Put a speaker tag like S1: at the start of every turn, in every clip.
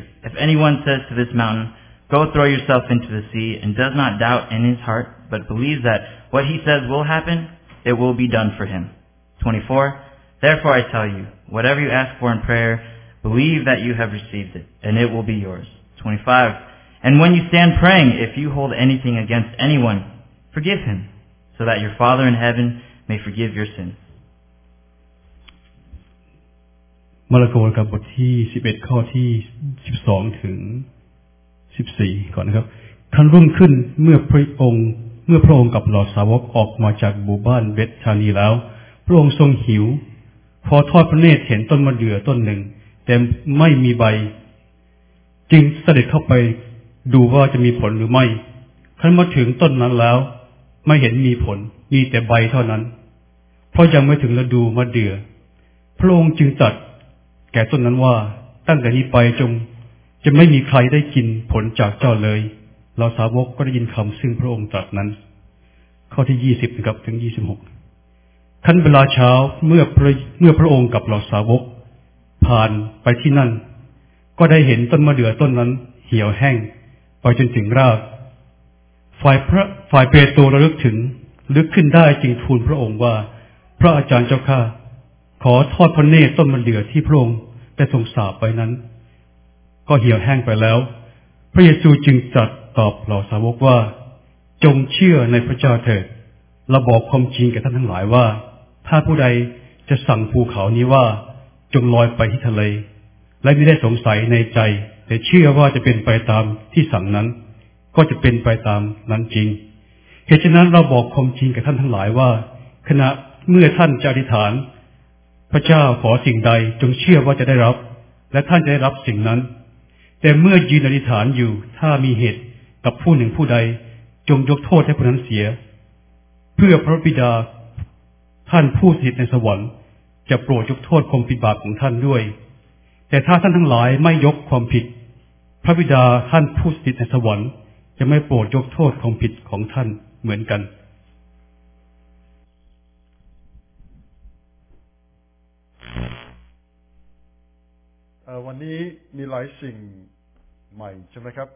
S1: If anyone says to this mountain, "Go throw yourself into the sea," and does not doubt in his heart, but believes that what he says will happen, it will be done for him. 24. Therefore I tell you, whatever you ask for in prayer, believe that you have received it, and it will be yours. 25. And when you stand praying, if you hold anything against anyone, forgive him, so that your Father in heaven may forgive your sins.
S2: มาระโกกับบทที่11ข้อที่12ถึง14ก่อนนะครับครั้นรุ่งขึ้นเมื่อพระองค์กับเหล่าสาวกออกมาจากหมู่บ้านเบธชานีแล้วพระองค์ทรงหิวพอทอดพระเนตรเห็นต้นมะเดื่อต้นหนึ่งแต่ไม่มีใบจึงเสด็จเข้าไปดูว่าจะมีผลหรือไม่ครั้นมาถึงต้นนั้นแล้วไม่เห็นมีผลมีแต่ใบเท่านั้นเพราะยังไม่ถึงฤดูมะเดื่อพระองค์จึงตรัสแก่ต้นนั้นว่าตั้งแต่นี้ไปจะไม่มีใครได้กินผลจากเจ้าเลยเราสาวกก็ได้ยินคำซึ่งพระองค์ตรัสนั้นข้อที่20นะครับถึง26ขั้นเวลาเช้าเมื่อพระองค์กับเราสาวกผ่านไปที่นั่นก็ได้เห็นต้นมะเดื่อต้นนั้นเหี่ยวแห้งไปจนถึงรากฝ่ายเปโตรระลึกขึ้นได้จึงทูลพระองค์ว่าพระอาจารย์เจ้าข้าขอทอดพระเนตรต้นมะเดื่อที่พระองค์ได้ทรงสาปไว้นั้นก็เหี่ยวแห้งไปแล้วพระเยซูจึงตรัสตอบเหล่าสาวกว่าจงเชื่อในพระเจ้าเถิดเราบอกความจริงแก่ท่านทั้งหลายว่าถ้าผู้ใดจะสั่งภูเขานี้ว่าจงลอยไปที่ทะเลและไม่ได้สงสัยในใจแต่เชื่อว่าจะเป็นไปตามที่สั่งนั้นก็จะเป็นไปตามนั้นจริงเหตุฉะนั้นเราบอกความจริงแก่ท่านทั้งหลายว่าขณะเมื่อท่านจะอธิษฐานพระเจ้าขอสิ่งใดจงเชื่อว่าจะได้รับและท่านจะได้รับสิ่งนั้นแต่เมื่อยืนอธิษฐานอยู่ถ้ามีเหตุกับผู้หนึ่งผู้ใดจงยกโทษให้ผู้นั้นเสียเพื่อพระบิดาท่านผู้สถิตในสวรรค์จะโปรดยกโทษความผิดบาปของท่านด้วยแต่ถ้าท่านทั้งหลายไม่ยกความผิดพระบิดาท่านผู้สถิตในสวรรค์จะไม่โปรดยกโทษความผิดของท่านเหมือนกัน
S3: วันนี้มีหลายสิ่งใหม่ใช่ไหมครับ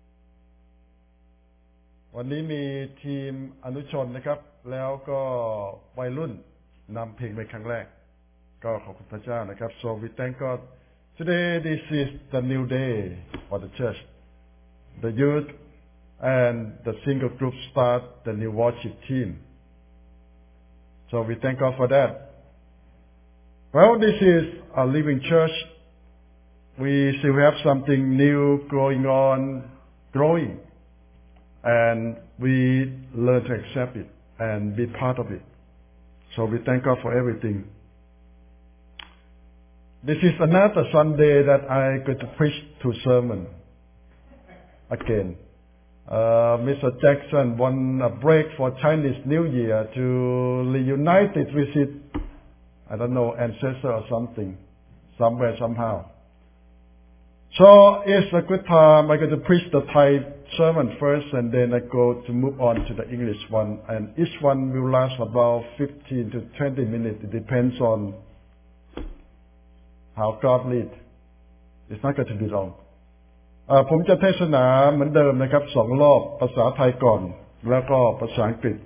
S3: วันนี้มีทีมอนุชนนะครับแล้วก็วัยรุ่นนำเพลงเป็นครั้งแรกก็ขอบคุณพระเจ้านะครับ so we thank God today this is the new day for the church the youth and the single group start the new worship team so we thank God for that well this is a living church we still have something new growing and we learn to accept it and be part of it. So we thank God for everything. This is another Sunday that I get to preach two sermons again. Mr. Jackson won a break for Chinese New Year to reunite it with his, I don't know, ancestor or something, somewhere, somehow. So it's a good time. I get to preach the Thai sermon first, and then I go to move on to the English one. And each one will last about 15 to 20 minutes. It depends on how God leads. It's not going to be long. ผมจะเทศนาเหมือนเดิมนะครับ2 รอบภาษาไทยก่อนแล้วก็ภาษาอังกฤษ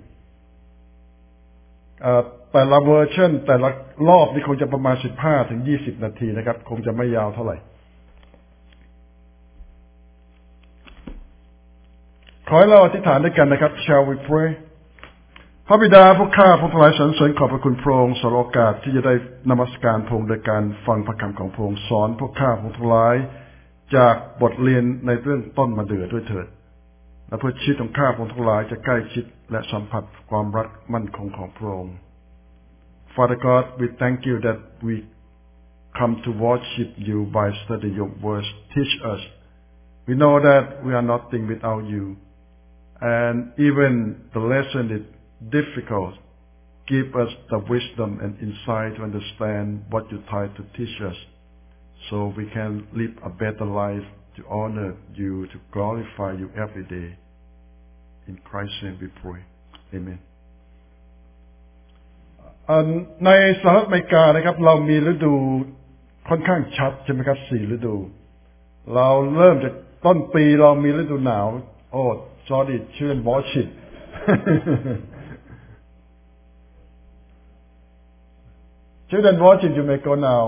S3: แต่ละเวอร์ชันแต่ละรอบนี่คงจะประมาณ15 ถึง 20 นาทีนะครับคงจะไม่ยาวเท่าไหร่ขอให้เราอธิษฐานด้วยกันนะครับ Shall we pray พระบิดาผู้ข้าพระผู้หลายสรรเสริญขอบพระคุณพระองค์สำหรับโอกาสที่จะได้นมัสการพระองค์โดยการฟังพระคำของพระองค์สอนพวกข้าพระผู้หลายจากบทเรียนในเรื่องต้นมะเดื่อด้วยเถิดและเพื่อชีวิตของข้าพระผู้หลายจะใกล้ชิดและสัมผัสความรักมั่นคงของพระองค์ Father God we thank you that we come to worship you by studying your words teach us we know that we are nothing without you and even the lesson is difficult. Give us the wisdom and insight to understand what you try to teach us, so we can live a better life to honor you, to glorify you every day. In Christ's name we pray. Amen. ในสหรัฐอเมริกานะครับเรามีฤดูค่อนข้างชัดใช่ไหมครับ4 ฤดูเราเริ่มจากต้นปีเรามีฤดูหนาวโอ้จอดิชื่นบอชิดChildren watching you may go now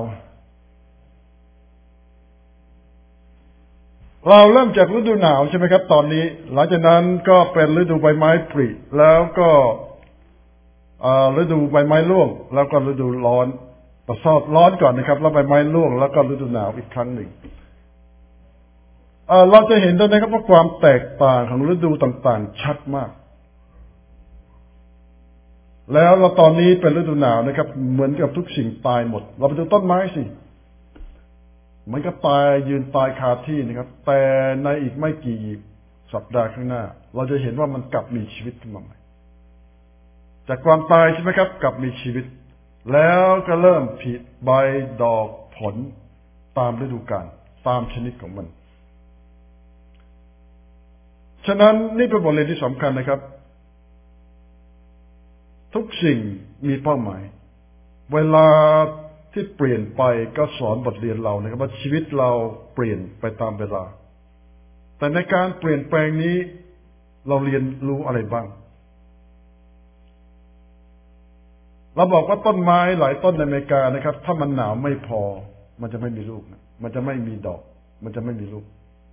S3: เราเริ่มจากฤดูหนาวใช่ไหมครับตอนนี้หลังจากนั้นก็เป็นฤดูใบไม้ผลิแล้วก็ฤดูใบไม้ร่วงแล้วก็ฤดูร้อนประสอบร้อนก่อนนะครับแล้วใบไม้ร่วงแล้วก็ฤดูหนาวอีกครั้งหนึ่งเราจะเห็นได้นะครับว่าความแตกต่างของฤดูต่างๆชัดมากแล้วเราตอนนี้เป็นฤดูหนาวนะครับเหมือนกับทุกสิ่งตายหมดเราไปดูต้นไม้สิมันก็ตายยืนตายคาที่นะครับแต่ในอีกไม่กี่สัปดาห์ข้างหน้าเราจะเห็นว่ามันกลับมีชีวิตขึ้นมาใหม่จากความตายใช่ไหมครับกลับมีชีวิตแล้วก็เริ่มผลิใบดอกผลตามฤดูกาลตามชนิดของมันฉะนั้นนี่เป็นบทเรียนที่สำคัญนะครับทุกสิ่งมีเป้าหมายเวลาที่เปลี่ยนไปก็สอนบทเรียนเรานะครับว่าชีวิตเราเปลี่ยนไปตามเวลาแต่ในการเปลี่ยนแปลงนี้เราเรียนรู้อะไรบ้างเราบอกว่าต้นไม้หลายต้นในอเมริกานะครับถ้ามันหนาวไม่พอมันจะไม่มีลูกมันจะไม่มีดอกมันจะไม่มีลูก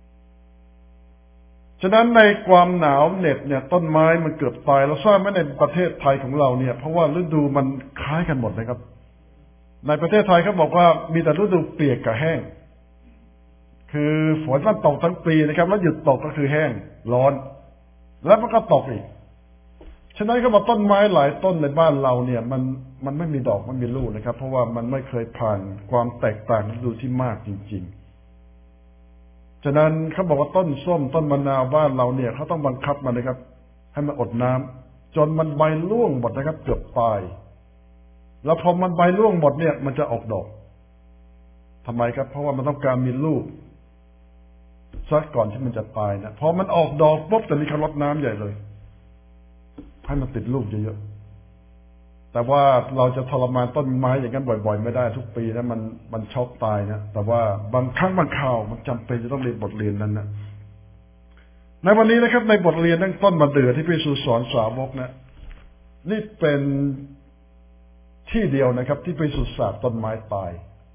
S3: ฉะนั้นในความหนาวเหน็บเนี่ยต้นไม้มันเกือบตายเราทราบไหมในประเทศไทยของเราเนี่ยเพราะว่าฤดูมันคล้ายกันหมดนะครับในประเทศไทยเขาบอกว่ามีแต่ฤดูเปียกกับแห้งคือฝนมันตกทั้งปีนะครับแล้วหยุดตกก็คือแห้งร้อนแล้วมันก็ตกอีกฉะนั้นเขาบอกต้นไม้หลายต้นในบ้านเราเนี่ยมันไม่มีดอกมันมีลูกนะครับเพราะว่ามันไม่เคยผ่านความแตกต่างฤดูที่มากจริงๆฉะนั้นเขาบอกว่าต้นส้มต้นมะนาวบ้านเราเนี่ยเขาต้องบังคับมันนะครับให้มันอดน้ำจนมันใบร่วงหมดนะครับเกือบตายแล้วพอมันใบร่วงหมดเนี่ยมันจะออกดอกทำไมครับเพราะว่ามันต้องการมีลูกซะก่อนที่มันจะตายนะพอมันออกดอกปุ๊บแต่นี่เขารดน้ำใหญ่เลยให้มันติดลูกเยอะๆแต่ว่าเราจะทรมานต้นไม้อย่างนั้นบ่อยๆไม่ได้ทุกปีนะมันช็อกตายนะแต่ว่าบางครั้งบางคราวมันจำเป็นจะต้องเรียนบทเรียนนั้นนะในวันนี้นะครับในบทเรียนเรื่องต้นมะเดื่อที่พระเยซูสอนสาวกนะนี่เป็นที่เดียวนะครับที่พระเยซูสาปต้นไม้ตาย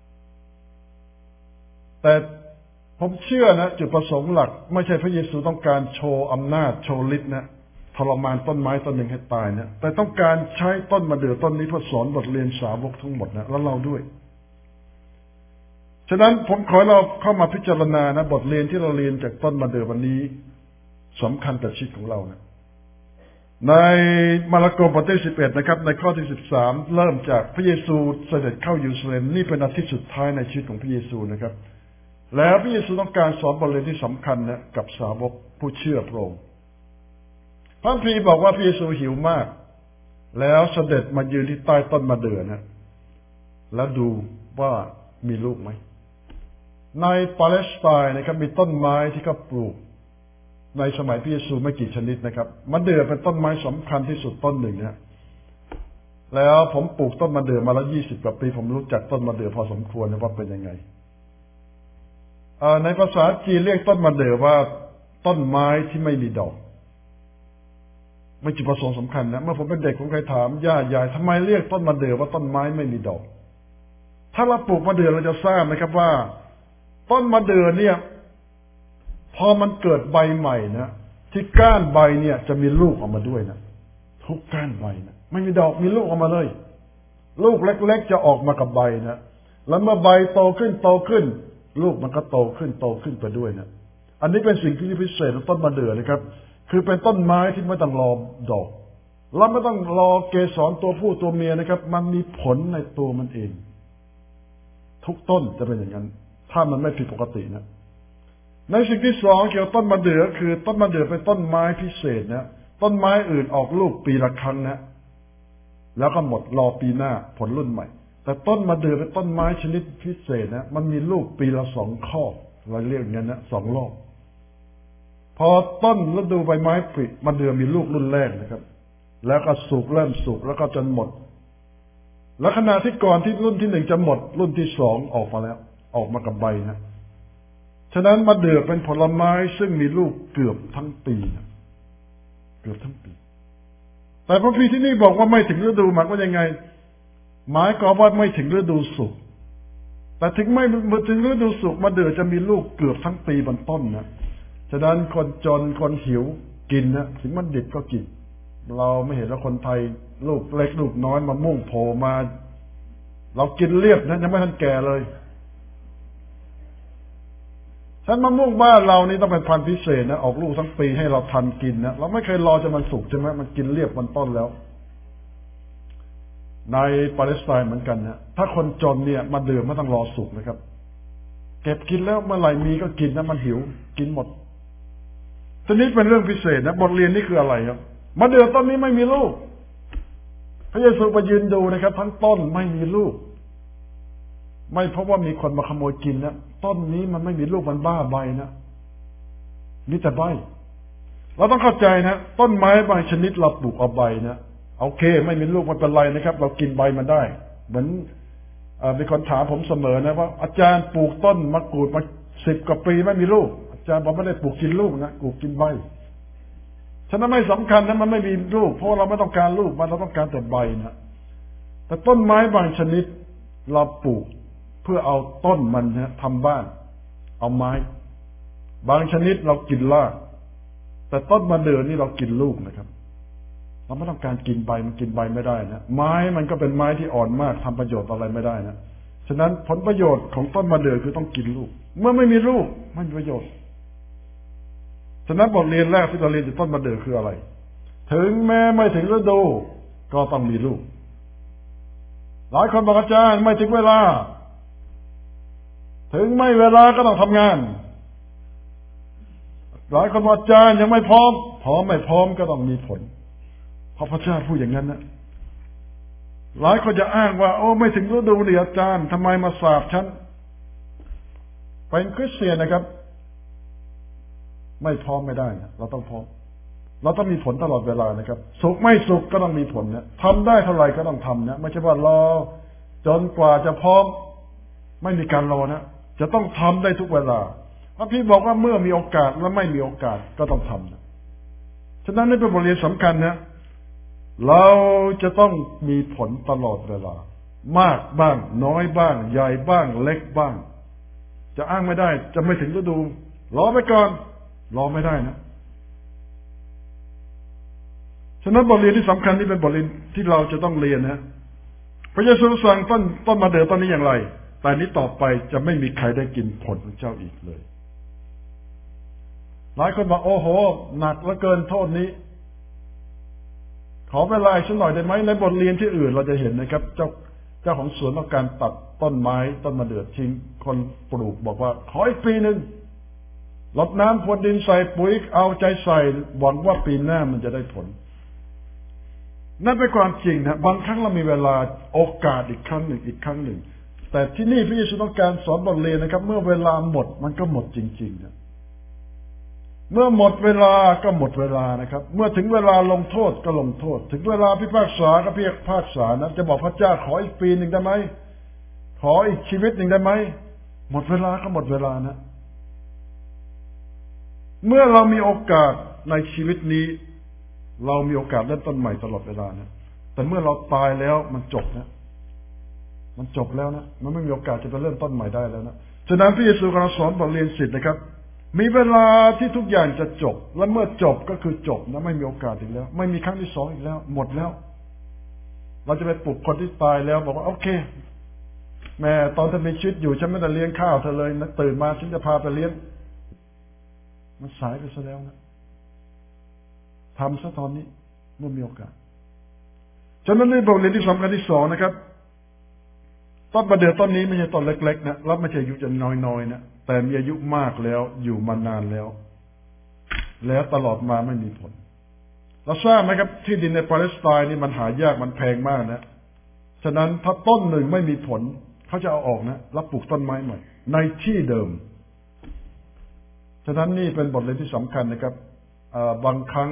S3: แต่ผมเชื่อนะจุดประสงค์หลักไม่ใช่พระเยซูต้องการโชว์อำนาจโชว์ฤทธิ์นะทรมานต้นไม้ต้นหนึ่งให้ตายนะแต่ต้องการใช้ต้นมะเดื่อต้นนี้เพื่อสอนบทเรียนสาวกทั้งหมดนะแล้วเราด้วยฉะนั้นผมขอเราเข้ามาพิจารณานะบทเรียนที่เราเรียนจากต้นมะเดื่อวันนี้สำคัญกับชีวิตของเรานะในมาระโกบทที่11นะครับในข้อที่13เริ่มจากพระเยซูเสด็จเข้าเยรูซาเล็มนี่เป็นอาทิตย์สุดท้ายในชีวิตของพระเยซูนะครับแล้วพระเยซูต้องการสอนบทเรียนที่สำคัญนะกับสาวกผู้เชื่อพระองค์พระคัมภีร์บอกว่าพระเยซูหิวมากแล้วเสด็จมายืนที่ใต้ต้นมะเดื่อนะแล้วดูว่ามีลูกไหมในปาเลสไตน์นะครับมีต้นไม้ที่เขาปลูกในสมัยพระเยซูไม่กี่ชนิดนะครับมะเดื่อเป็นต้นไม้สำคัญที่สุดต้นหนึ่งนะแล้วผมปลูกต้นมะเดื่อมาแล้ว20 กว่าปีผมรู้จักต้นมะเดื่อพอสมควรนะว่าเป็นยังไงในภาษาจีนเรียกต้นมะเดื่อว่าต้นไม้ที่ไม่มีดอกไม่จุดประสงค์สำคัญนะเมื่อผมเป็นเด็กผมเคยถามย่ายายทำไมเรียกต้นมะเดื่อว่าต้นไม้ไม่มีดอกถ้าเราปลูกมะเดื่อเราจะทราบนะครับว่าต้นมะเดื่อเนี่ยพอมันเกิดใบใหม่นะที่ก้านใบเนี่ยจะมีลูกออกมาด้วยนะทุกก้านใบนะไม่มีดอกมีลูกออกมาเลยลูกเล็กๆจะออกมากับใบนะแล้วเมื่อใบโตขึ้นลูกมันก็โตขึ้นไปด้วยนะอันนี้เป็นสิ่งที่พิเศษของต้นมะเดื่อนะครับคือเป็นต้นไม้ที่ไม่ต้องรอดอกแล้วไม่ต้องรอเกสรตัวผู้ตัวเมียนะครับมันมีผลในตัวมันเองทุกต้นจะเป็นอย่างนั้นถ้ามันไม่ผิดปกตินะในสิ่งที่สองเกี่ยวกับต้นมะเดื่อคือต้นมะเดื่อเป็นต้นไม้พิเศษนะต้นไม้อื่นออกลูกปีละครั้งนะแล้วก็หมดรอปีหน้าผลรุ่นใหม่แต่ต้นมะเดื่อเป็นต้นไม้ชนิดพิเศษนะมันมีลูกปีละ2 ข้อเราเรียกอย่างนั้นนะ2 รอบพอต้นฤดูใบไม้ผลิมะเดื่อมีลูกรุ่นแรกนะครับแล้วก็เริ่มสุกแล้วก็จนหมดแล้วขณะที่ก่อนที่รุ่นที่1จะหมดรุ่นที่2ออกมาแล้วออกมากับใบนะฉฉะนั้นมะเดื่อเป็นผลไม้ซึ่งมีลูกเกือบทั้งปีเกือบทั้งปีแต่พระพีที่นี่บอกว่าไม่ถึงฤดูหมายว่ายังไงหมายความว่าไม่ถึงฤดูสุกแต่ถึงไม่ถึงฤดูสุกมะเดื่อจะมีลูกเกือบทั้งปีบนต้นนะฉะนั้นคนจนคนหิวกินนะถึงมันดิบก็กินเราไม่เห็นแล้วคนไทยลูกเล็กลูกน้อยมะม่วงโผล่มาเรากินเรียบนะยังไม่ทันแก่เลยฉะนั้นมะม่วงบ้านเรานี่ต้องเป็นพันธุ์พิเศษนะออกลูกทั้งปีให้เราทันกินนะเราไม่เคยรอจนมันสุกใช่ไหมมันกินเรียบบนต้นแล้วในปาเลสไตน์เหมือนกันนะถ้าคนจนเนี่ยมะเดื่อไม่ต้องรอสุกนะครับเก็บกินแล้วเมื่อไหร่มีก็กินนะมันหิวกินหมดทีนี้เป็นเรื่องพิเศษนะบทเรียนนี้คืออะไรครับมะเดื่อต้นนี้ไม่มีลูกพระเยซูไปยืนดูนะครับทั้งต้นไม่มีลูกไม่เพราะว่ามีคนมาขโมยกินนะต้นนี้มันไม่มีลูกมันบ้าใบนะมีแต่ใบเราต้องเข้าใจนะต้นไม้บางชนิดเราปลูกเอาใบนะโอเคไม่มีลูกมันเป็นไรนะครับเรากินใบมันได้เหมือนมีคนถามผมเสมอนะว่าอาจารย์ปลูกต้นมะกรูดมา10 กว่าปีไม่มีลูกอาจารย์บอกไม่ได้ปลูกกินลูกนะปลูกกินใบฉะนั้นไม่สำคัญนะมันไม่มีลูกเพราะเราไม่ต้องการลูกมันเราต้องการแต่ใบนะแต่ต้นไม้บางชนิดเราปลูกเพื่อเอาต้นมันนะทำบ้านเอาไม้บางชนิดเรากินรากแต่ต้นมะเดื่อนี่เรากินลูกนะครับเราไม่ต้องการกินใบมันกินใบไม่ได้นะไม้มันก็เป็นไม้ที่อ่อนมากทำประโยชน์อะไรไม่ได้นะฉะนั้นผลประโยชน์ของต้นมะเดื่อคือต้องกินลูกเมื่อไม่มีลูกไม่มีประโยชน์ฉะนั้นบทเรียนแรกที่เราเรียนจากต้นมะเดื่อคืออะไรถึงแม้ไม่ถึงฤดูก็ต้องมีลูกหลายคนบอกอาจารย์ไม่ถึงเวลาถึงไม่เวลาก็ต้องทำงานหลายคนบอกอาจารย์ยังไม่พร้อมไม่พร้อมก็ต้องมีผลเพราะพระเจ้าพูดอย่างนั้นนะหลายคนจะอ้างว่าโอ้ไม่ถึงฤดูนี่อาจารย์ทำไมมาสาปฉันเป็นคริสเตียนนะครับไม่พร้อมไม่ได้นะเราต้องพร้อมเราต้องมีผลตลอดเวลานะครับสุขไม่สุขก็ต้องมีผลนะทำได้เท่าไหร่ก็ต้องทำนะไม่ใช่ว่ารอจนกว่าจะพร้อมไม่มีการรอนะจะต้องทำได้ทุกเวลาพระพี่บอกว่าเมื่อมีโอกาสและไม่มีโอกาสก็ต้องทำนะฉะนั้นนี่เป็นบทเรียนสำคัญนะเราจะต้องมีผลตลอดเวลามากบ้างน้อยบ้างใหญ่บ้างเล็กบ้างจะอ้างไม่ได้จะไม่ถึงฤดูรอไปก่อนรอไม่ได้นะฉะนั้นบทเรียนที่สำคัญนี่เป็นบทเรียนที่เราจะต้องเรียนนะพระเยซูสั่งต้นมะเดื่อต้นนี้อย่างไรแต่นี้ต่อไปจะไม่มีใครได้กินผลของเจ้าอีกเลยหลายคนบอกโอ้โหหนักเหลือเกินโทษนี้ขอเวลาสักหน่อยได้ไหมในบทเรียนที่อื่นเราจะเห็นนะครับเจ้าของสวนต้องการตัดต้นไม้ต้นมะเดื่อทิ้งคนปลูกบอกว่าขออีกปีนึงรดน้ำพรวนดินใส่ปุ๋ยเอาใจใส่หวังว่าปีหน้ามันจะได้ผลนั่นเป็นความจริงนะบางครั้งเรามีเวลาโอกาสอีกครั้งหนึ่งแต่ที่นี่พระเยซูต้องการสอนบทเรียนนะครับเมื่อเวลาหมดมันก็หมดจริงๆนะเมื่อหมดเวลาก็หมดเวลานะครับเมื่อถึงเวลาลงโทษก็ลงโทษถึงเวลาพิพากษาก็พิพากษานะจะบอกพระเจ้าขออีกปีหนึ่งได้ไหมขออีกชีวิตหนึ่งได้ไหมหมดเวลาก็หมดเวลานะเมื่อเรามีโอกาสในชีวิตนี้เรามีโอกาสเริ่มต้นใหม่ตลอดเวลานะแต่เมื่อเราตายแล้วมันจบนะมันจบแล้วนะมันไม่มีโอกาสจะไปเริ่มต้นใหม่ได้แล้วนะฉะนั้นพระเยซูกำลังสอนบทเรียนศิษย์นะครับมีเวลาที่ทุกอย่างจะจบและเมื่อจบก็คือจบนะไม่มีโอกาสอีกแล้วไม่มีครั้งที่2อีกแล้วหมดแล้วเราจะไปปลุกคนที่ตายแล้วบอกว่าโอเคแม่ตอนเธอมีชีวิตอยู่ฉันไม่ได้เลี้ยงข้าวเธอเลยนะตื่นมาฉันจะพาไปเลี้ยงมันสายไปซะแล้วนะทำซะตอนนี้เมื่อมีโอกาสฉะนั้นในบทเรียนที่สำคัญที่2นะครับต้นมะเดื่อต้นนี้ไม่ใช่ต้นเล็กๆนะแล้วไม่ใช่อายุจะน้อยๆนะแต่มีอายุมากแล้วอยู่มานานแล้วตลอดมาไม่มีผลเราทราบไหมครับที่ดินในปาเลสไตน์นี่มันหายากมันแพงมากนะฉะนั้นถ้าต้นหนึ่งไม่มีผลเขาจะเอาออกนะแล้วปลูกต้นไม้ใหม่ในที่เดิมฉะนั้นนี่เป็นบทเรียนที่สำคัญนะครับบางครั้ง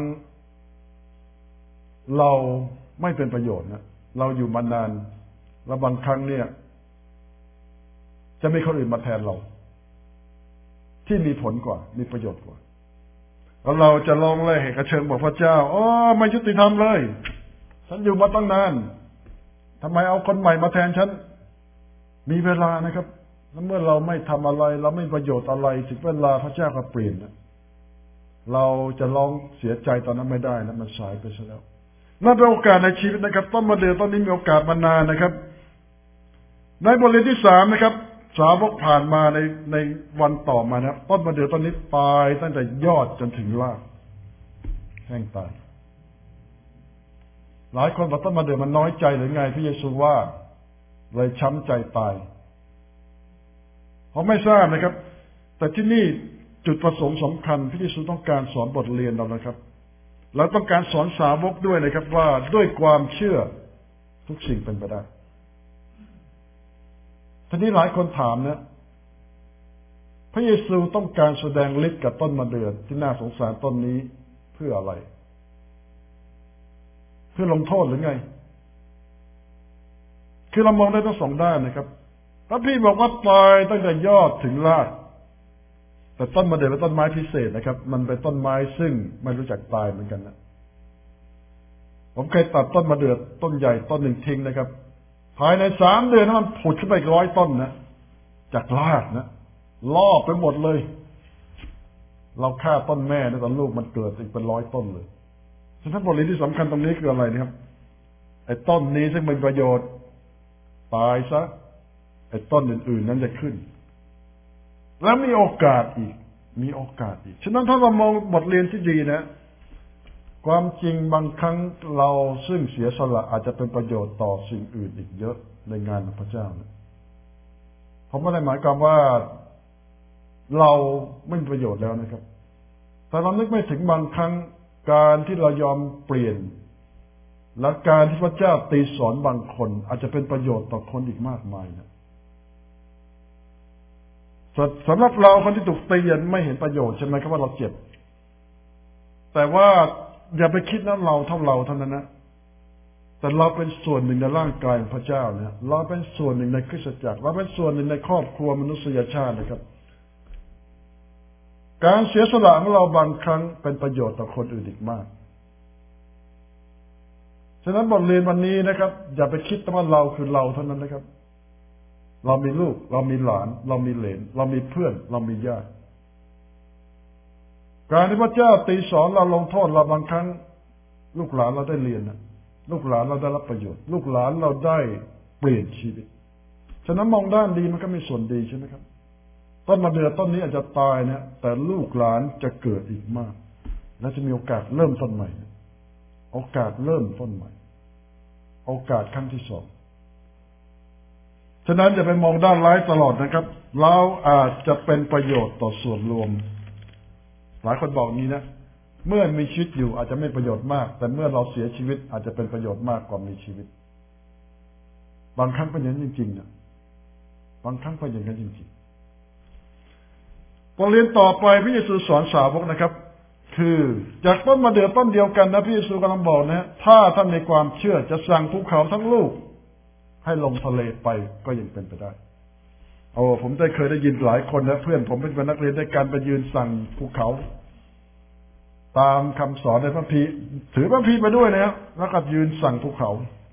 S3: เราไม่เป็นประโยชน์นะเราอยู่มานานแล้วบางครั้งเนี่ยจะมีคนอื่นมาแทนเราที่มีผลกว่ามีประโยชน์กว่าแล้วเราจะลองเลยเหตุกระเชิงบอกพระเจ้าอ๋อไม่ยุติธรรมเลยฉันอยู่มาตั้งนานทำไมเอาคนใหม่มาแทนฉันมีเวลานะครับแล้วเมื่อเราไม่ทำอะไรเราไม่ประโยชน์อะไรถึงเวลาพระเจ้าก็เปลี่ยนนะเราจะร้องเสียใจตอนนั้นไม่ได้นะมันสายไปซะแล้วนั่นเป็นโอกาสในชีวิตนะครับต้นมะเดื่อต้นนี้มีโอกาสมานานนะครับในบทเรียนที่3นะครับสาวกผ่านมาในวันต่อมานะต้นมะเดื่อต้นนี้ตายตั้งแต่ยอดจนถึงรากแห้งตายหลายคนบอกต้นมะเดื่อมันน้อยใจหรือไงพระเยซูว่าเลยช้ำใจตายผมไม่ทราบนะครับแต่ที่นี่จุดประสงค์สำคัญพระเยซูต้องการสอนบทเรียนเรานะครับเราต้องการสอนสาวกด้วยนะครับว่าด้วยความเชื่อทุกสิ่งเป็นไปได้ทีนี้หลายคนถามนะพระเยซูต้องการแสดงฤทธิ์กับต้นมะเดื่อที่น่าสงสารต้นนี้เพื่ออะไรเพื่อลงโทษหรือไงคือเรามองได้ทั้งสองด้านนะครับพระพี่บอกว่าตายตั้งแต่ยอดถึงรากแต่ต้นมะเดื่อเป็นต้นไม้พิเศษนะครับมันเป็นต้นไม้ซึ่งไม่รู้จักตายเหมือนกันนะผมเคยตัดต้นมะเดื่อต้นใหญ่ต้นหนึ่งทิ้งนะครับภายใน3 เดือนมันผุดขึ้นไป100 ต้นนะจากรากนะลอกไปหมดเลยเราฆ่าต้นแม่แล้วตอนลูกมันเกิดอีกเป็น100 ต้นเลยฉะนั้นบทเรียนที่สำคัญตรงนี้คืออะไรนะครับไอ้ต้นนี้ซึ่งเป็นประโยชน์ตายซะไอ้ต้นอื่นๆนั้นจะขึ้นแล้วมีโอกาสอีกฉะนั้นถ้าเรามองบทเรียนที่ดีนะความจริงบางครั้งเราซึ่งเสียสละอาจจะเป็นประโยชน์ต่อสิ่งอื่นอีกเยอะในงานของพระเจ้านะผมไม่ได้หมายความว่าเราไม่มีประโยชน์แล้วนะครับแต่เรานึกไม่ถึงบางครั้งการที่เรายอมเปลี่ยนและการที่พระเจ้าตีสอนบางคนอาจจะเป็นประโยชน์ต่อคนอีกมากมายนะสำหรับเราคนที่ถูกตีไม่เห็นประโยชน์ใช่ไหมครับว่าเราเจ็บแต่ว่าอย่าไปคิดนะเราเท่านั้นนะแต่เราเป็นส่วนหนึ่งในร่างกายของพระเจ้าเนี่ยเราเป็นส่วนหนึ่งในคริสตจักรเราเป็นส่วนหนึ่งในครอบครัวมนุษยชาตินะครับการเสียสละของเราบางครั้งเป็นประโยชน์ต่อคนอื่นอีกมากฉะนั้นบทเรียนวันนี้นะครับอย่าไปคิดว่าเราคือเราเท่านั้นนะครับเรามีลูกเรามีหลานเรามีเหลนเรามีเพื่อนเรามีญาติการที่พระเจ้าตีสอนเราลงโทษเราบางครั้งลูกหลานเราได้เรียนนะลูกหลานเราได้รับประโยชน์ลูกหลานเราได้เปลี่ยนชีวิตฉะนั้นมองด้านดีมันก็มีส่วนดีใช่ไหมครับต้นมะเดื่อต้นนี้อาจจะตายนะแต่ลูกหลานจะเกิดอีกมากและจะมีโอกาสเริ่มต้นใหม่โอกาสเริ่มต้นใหม่โอกาสครั้งที่ 2ฉะนั้นอย่าไปมองด้านร้ายตลอดนะครับเราอาจจะเป็นประโยชน์ต่อส่วนรวมหลายคนบอกนี้นะเมื่อมีชีวิตอยู่อาจจะไม่ประโยชน์มากแต่เมื่อเราเสียชีวิตอาจจะเป็นประโยชน์มากกว่ามีชีวิตบางครั้งเป็นอย่างนั้นจริงๆนะบางครั้งเป็นอย่างนั้นจริงๆบทเรียนต่อไปพระเยซูสอนสาวกนะครับคือจากต้นมะเดื่อต้นเดียวกันนะพระเยซูกำลังบอกนะถ้าท่านมีความเชื่อจะสั่งภูเขาทั้งลูกให้ลงทะเลไปก็ยังเป็นไปได้ผมเคยได้ยินหลายคนนะเพื่อนผมเป็นนักเรียนด้วยกันไปยืนสั่งภูเขาตามคำสอนในพระพีถือพระพีไปด้วยนะแล้วก็ยืนสั่งภูเขา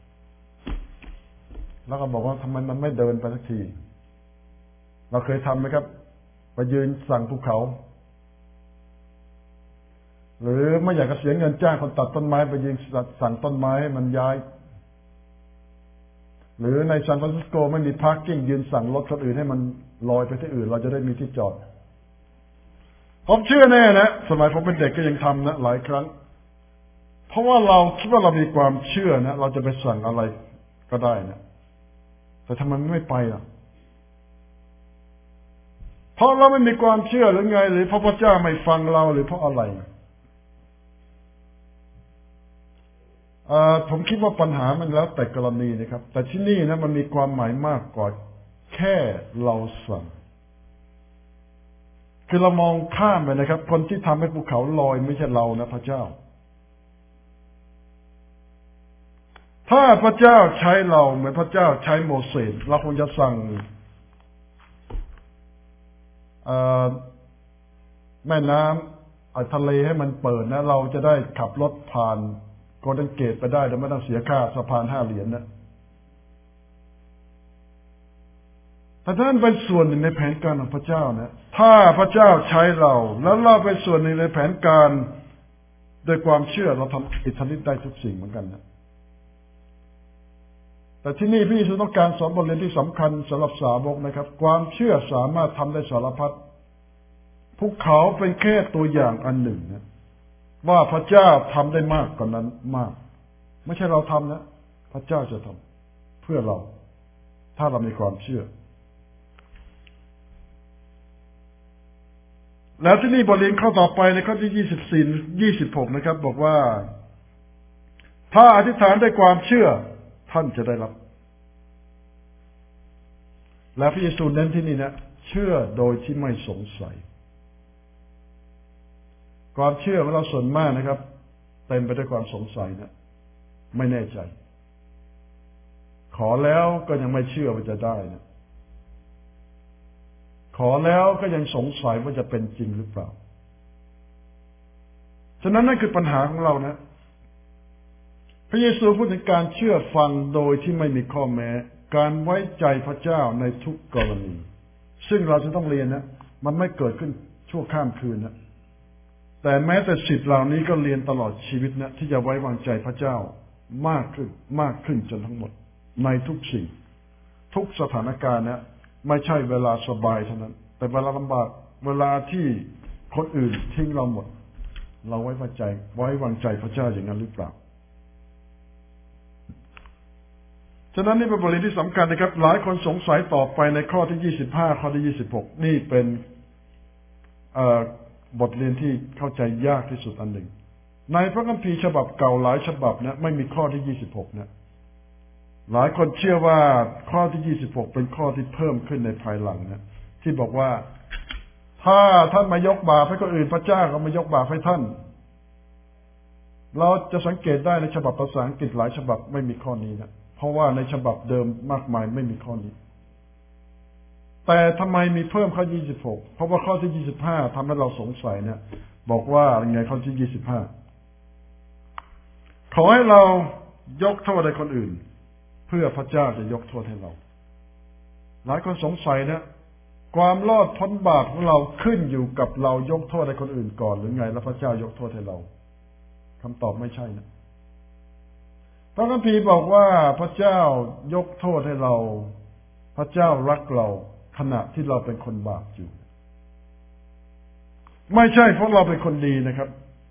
S3: แล้วก็บอกว่าทำไมมันไม่เดินไปสักทีเราเคยทำไหมครับไปยืนสั่งภูเขาหรือไม่อยากจะเสียเงินจ้างคนตัดต้นไม้ไปยืนสั่งต้นไม้ให้มันย้ายหรือในซานฟรานซิสโกไม่มีพาร์กิ้งยืนสั่งรถคนอื่นให้มันลอยไปที่อื่นเราจะได้มีที่จอดผมเชื่อแน่นะสมัยผมเป็นเด็กก็ยังทำนะหลายครั้งเพราะว่าเราคิดว่าเรามีความเชื่อนะเราจะไปสั่งอะไรก็ได้นะแต่ทำไมไม่ไปล่ะเพราะเราไม่มีความเชื่อหรือไงหรือเพราะพระเจ้าไม่ฟังเราหรือเพราะอะไรผมคิดว่าปัญหามันแล้วแต่กรณีนะครับแต่ที่นี่นะมันมีความหมายมากกว่าแค่เราสั่งคือเรามองข้ามไปนะครับคนที่ทำให้ภูเขาลอยไม่ใช่เรานะพระเจ้าถ้าพระเจ้าใช้เราเหมือนพระเจ้าใช้โมเสสเราคงจะสั่งแม่น้ำทะเลให้มันเปิดนะเราจะได้ขับรถผ่านโกลเด้นเกตไปได้โดยไม่ต้องเสียค่าสะพาน5 เหรียญนะแต่ท่านเป็นส่วนหนึ่งในแผนการของพระเจ้านะถ้าพระเจ้าใช้เราแล้วเราเป็นส่วนหนึ่งในแผนการโดยความเชื่อเราทำอิทธิฤทธิ์ได้ทุกสิ่งเหมือนกันนะแต่ที่นี่พระเยซูต้องการสอนบทเรียนที่สำคัญสำหรับสาวกนะครับความเชื่อสามารถทำได้สารพัดภูเขาเป็นแค่ตัวอย่างอันหนึ่งนะว่าพระเจ้าทำได้มากกว่านั้นมากไม่ใช่เราทำนะพระเจ้าจะทำเพื่อเราถ้าเรามีความเชื่อแล้วที่นี่บทเรียนข้อต่อไปในข้อที่24-26นะครับบอกว่าถ้าอธิษฐานด้วยความเชื่อท่านจะได้รับและพระเยซูเน้นที่นี่นะเชื่อโดยที่ไม่สงสัยความเชื่อของเราส่วนมากนะครับเต็มไปด้วยความสงสัยนะไม่แน่ใจขอแล้วก็ยังไม่เชื่อว่าจะได้นะขอแล้วก็ยังสงสัยว่าจะเป็นจริงหรือเปล่าฉะนั้นนั่นคือปัญหาของเรานะพระเยซูพูดถึงการเชื่อฟังโดยที่ไม่มีข้อแม้การไว้ใจพระเจ้าในทุกกรณีซึ่งเราจะต้องเรียนนะมันไม่เกิดขึ้นชั่วข้ามคืนนะแต่แม้แต่สิทธิ์เหล่านี้ก็เรียนตลอดชีวิตนะที่จะไว้วางใจพระเจ้ามากขึ้นจนทั้งหมดในทุกสิ่งทุกสถานการณ์นะไม่ใช่เวลาสบายเท่านั้นแต่เวลาลำบากเวลาที่คนอื่นทิ้งเราหมดเราไว้วางใจพระเจ้าอย่างนั้นหรือเปล่าฉะนั้นนี่เป็นบทเรียนที่สำคัญนะครับหลายคนสงสัยต่อไปในข้อที่25ข้อที่26นี่เป็นบทเรียนที่เข้าใจยากที่สุดอันหนึ่งในพระคัมภีร์ฉบับเก่าหลายฉบับนะไม่มีข้อที่26นะหลายคนเชื่อว่าข้อที่26เป็นข้อที่เพิ่มขึ้นในภายหลังนะที่บอกว่าถ้าท่านมายกบาปให้คนอื่นพระเจ้าก็มายกบาปให้ท่านเราจะสังเกตได้ในฉบับภาษาอังกฤษหลายฉบับไม่มีข้อนี้นะเพราะว่าในฉบับเดิมมากมายไม่มีข้อนี้แต่ทำไมมีเพิ่มข้อ26เพราะว่าข้อที่25ทำให้เราสงสัยเนี่ยบอกว่าอย่างไงข้อที่25ขอให้เรายกโทษให้คนอื่นเพื่อพระเจ้าจะยกโทษให้เราหลายคนสงสัยนะความรอดพ้นบาปของเราขึ้นอยู่กับเรายกโทษให้คนอื่นก่อนหรือไงแล้วพระเจ้ายกโทษให้เราคำตอบไม่ใช่นะพระคัมภีร์บอกว่าพระเจ้ายกโทษให้เราพระเจ้ารักเราขณะที่เราเป็นคนบาปอยู่ไม่ใช่เพราะเราเป็นคนดีนะครับ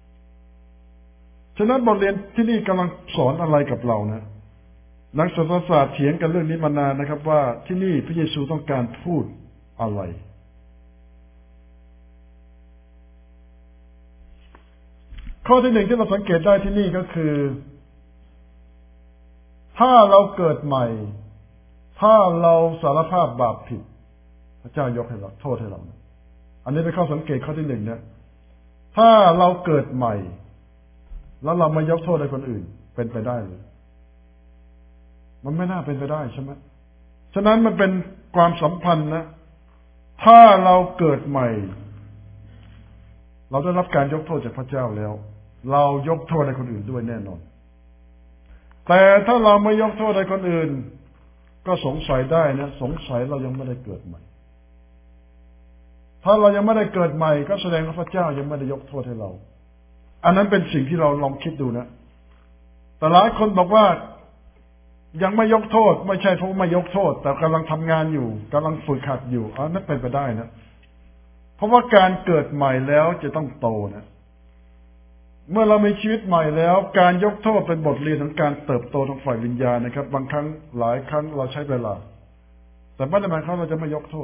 S3: ฉะนั้นบทเรียนที่นี่กำลังสอนอะไรกับเรานะนักศาสนศาสตร์เถียงกันเรื่องนี้มานานนะครับว่าที่นี่พระเยซูต้องการพูดอะไรข้อที่1ที่เราสังเกตได้ที่นี่ก็คือถ้าเราเกิดใหม่ถ้าเราสารภาพบาปผิดพระเจ้ายกให้เราโทษให้เราอันนี้เป็นข้อสังเกตข้อที่1นะถ้าเราเกิดใหม่แล้วเราไม่ยกโทษให้คนอื่นเป็นไปได้หรือมันไม่น่าเป็นไปได้ใช่ไหมฉะนั้นมันเป็นความสัมพันธ์นะถ้าเราเกิดใหม่เราได้รับการยกโทษจากพระเจ้าแล้วเรายกโทษให้คนอื่นด้วยแน่นอนแต่ถ้าเราไม่ยกโทษให้คนอื่นก็สงสัยได้นะสงสัยเรายังไม่ได้เกิดใหม่ถ้าเรายังไม่ได้เกิดใหม่ก็แสดงว่าพระเจ้ายังไม่ได้ยกโทษให้เราอันนั้นเป็นสิ่งที่เราลองคิดดูนะแต่หลายคนบอกว่ายังไม่ยกโทษไม่ใช่เพราะไม่ยกโทษแต่กำลังทำงานอยู่กำลังฝึกหัดอยู่อันนั้นเป็นไปได้นะเพราะว่าการเกิดใหม่แล้วจะต้องโตนะเมื่อเรามีชีวิตใหม่แล้วการยกโทษเป็นบทเรียนของการเติบโตทางฝ่ายวิญญาณนะครับบางครั้งหลายครั้งเราใช้เวลาแต่ไม่ได้หมายความว่าเราจะไม่ยกโทษ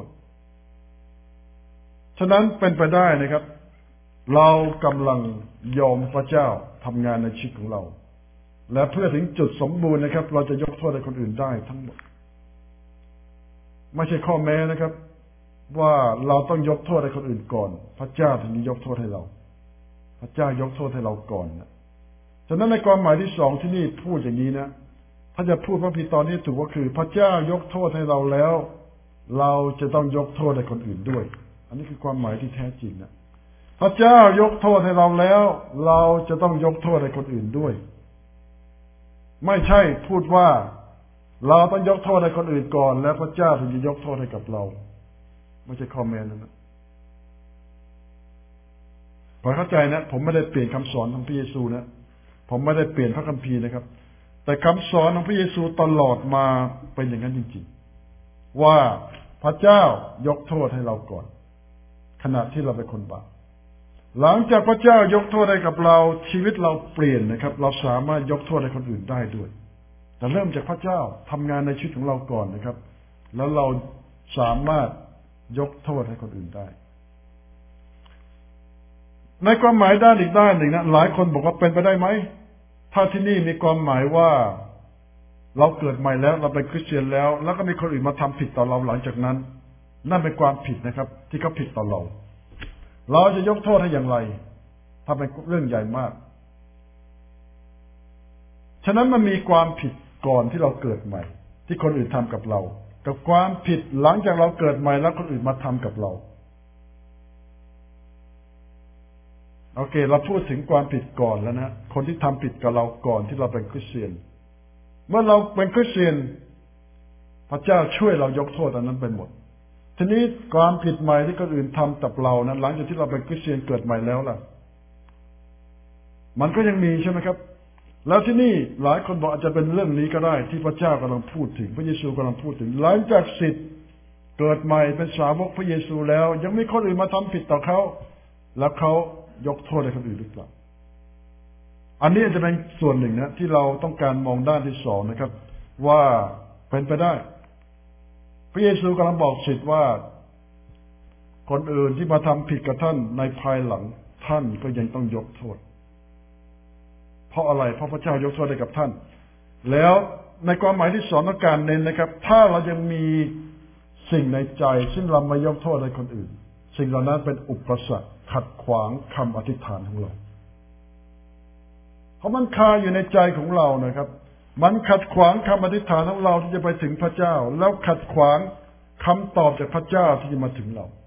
S3: ฉะนั้นเป็นไปได้นะครับเรากำลังยอมพระเจ้าทำงานในชีวิตของเราและเพื่อถึงจุดสมบูรณ์นะครับเราจะยกโทษให้คนอื่นได้ทั้งหมดไม่ใช่ข้อแม้นะครับว่าเราต้องยกโทษให้คนอื่นก่อนพระเจ้าถึงจะยกโทษให้เราพระเจ้ายกโทษให้เราก่อนนะฉะนั้นในความหมายที่2ที่นี่พูดอย่างนี้นะถ้าจะพูดพระพีตอนนี้ถูกก็คือพระเจ้ายกโทษให้เราแล้วเราจะต้องยกโทษให้คนอื่นด้วยอันนี้คือความหมายที่แท้จริงนะพระเจ้ายกโทษให้เราแล้วเราจะต้องยกโทษให้คนอื่นด้วยไม่ใช่พูดว่าเราต้องยกโทษให้คนอื่นก่อนแล้วพระเจ้าถึงจะยกโทษให้กับเราไม่ใช่คอมเมนต์นะขอเข้าใจนะผมไม่ได้เปลี่ยนคำสอนของพระเยซูนะผมไม่ได้เปลี่ยนพระคัมภีร์นะครับแต่คำสอนของพระเยซูตลอดมาเป็นอย่างนั้นจริงๆว่าพระเจ้ายกโทษให้เราก่อนขณะที่เราเป็นคนบาปหลังจากพระเจ้ายกโทษให้กับเราชีวิตเราเปลี่ยนนะครับเราสามารถยกโทษให้คนอื่นได้ด้วยแต่เริ่มจากพระเจ้าทำงานในชีวิตของเราก่อนนะครับแล้วเราสามารถยกโทษให้คนอื่นได้ในความหมายด้านอีกด้านหนึ่งนะหลายคนบอกว่าเป็นไปได้ไหมถ้าที่นี่มีความหมายว่าเราเกิดใหม่แล้วเราเป็นคริสเตียนแล้วก็มีคนอื่นมาทำผิดต่อเราหลังจากนั้นนั่นเป็นความผิดนะครับที่เขาผิดต่อเราจะยกโทษให้อย่างไรถ้าเป็นเรื่องใหญ่มากฉะนั้นมันมีความผิดก่อนที่เราเกิดใหม่ที่คนอื่นทำกับเรากับความผิดหลังจากเราเกิดใหม่แล้วคนอื่นมาทำกับเราโอเคเราพูดถึงความผิดก่อนแล้วนะคนที่ทำผิดกับเราก่อนที่เราเป็นคริสเตียนเมื่อเราเป็นคริสเตียนพระเจ้าช่วยเรายกโทษอันนั้นไปหมดทีนี้ความผิดใหม่ที่คนอื่นทำกับเรานั้นหลังจากที่เราเป็นคริสเตียนเกิดใหม่แล้วล่ะมันก็ยังมีใช่ไหมครับแล้วที่นี่หลายคนบอกอาจจะเป็นเรื่องนี้ก็ได้ที่พระเจ้ากำลังพูดถึงพระเยซูกำลังพูดถึงหลังจากสิทธิ์เกิดใหม่เป็นสาวกพระเยซูแล้วยังมีคนอื่นมาทำผิดต่อเขาแล้วเขายกโทษให้คนอื่นหรือเปล่าอันนี้จะเป็นส่วนหนึ่งนะที่เราต้องการมองด้านที่สองนะครับว่าเป็นไปได้พระเยซูกำลังบอกสิทธิ์ว่าคนอื่นที่มาทำผิดกับท่านในภายหลังท่านก็ยังต้องยกโทษเพราะอะไรเพราะพระเจ้ายกโทษให้กับท่านแล้วในความหมายที่สองต้องการเน้นนะครับถ้าเรายังมีสิ่งในใจซึ่งเราไม่ยกโทษให้คนอื่นสิ่งเหล่านั้นเป็นอุปสรรคขัดขวางคำอธิษฐานของเราเพราะมันคาอยู่ในใจของเรานะครับมันขัดขวางคำอธิษฐานของเราที่จะไปถึงพระเจ้าแล้วขัดขวางคำตอบจากพระเจ้าที่จะมาถึงเรา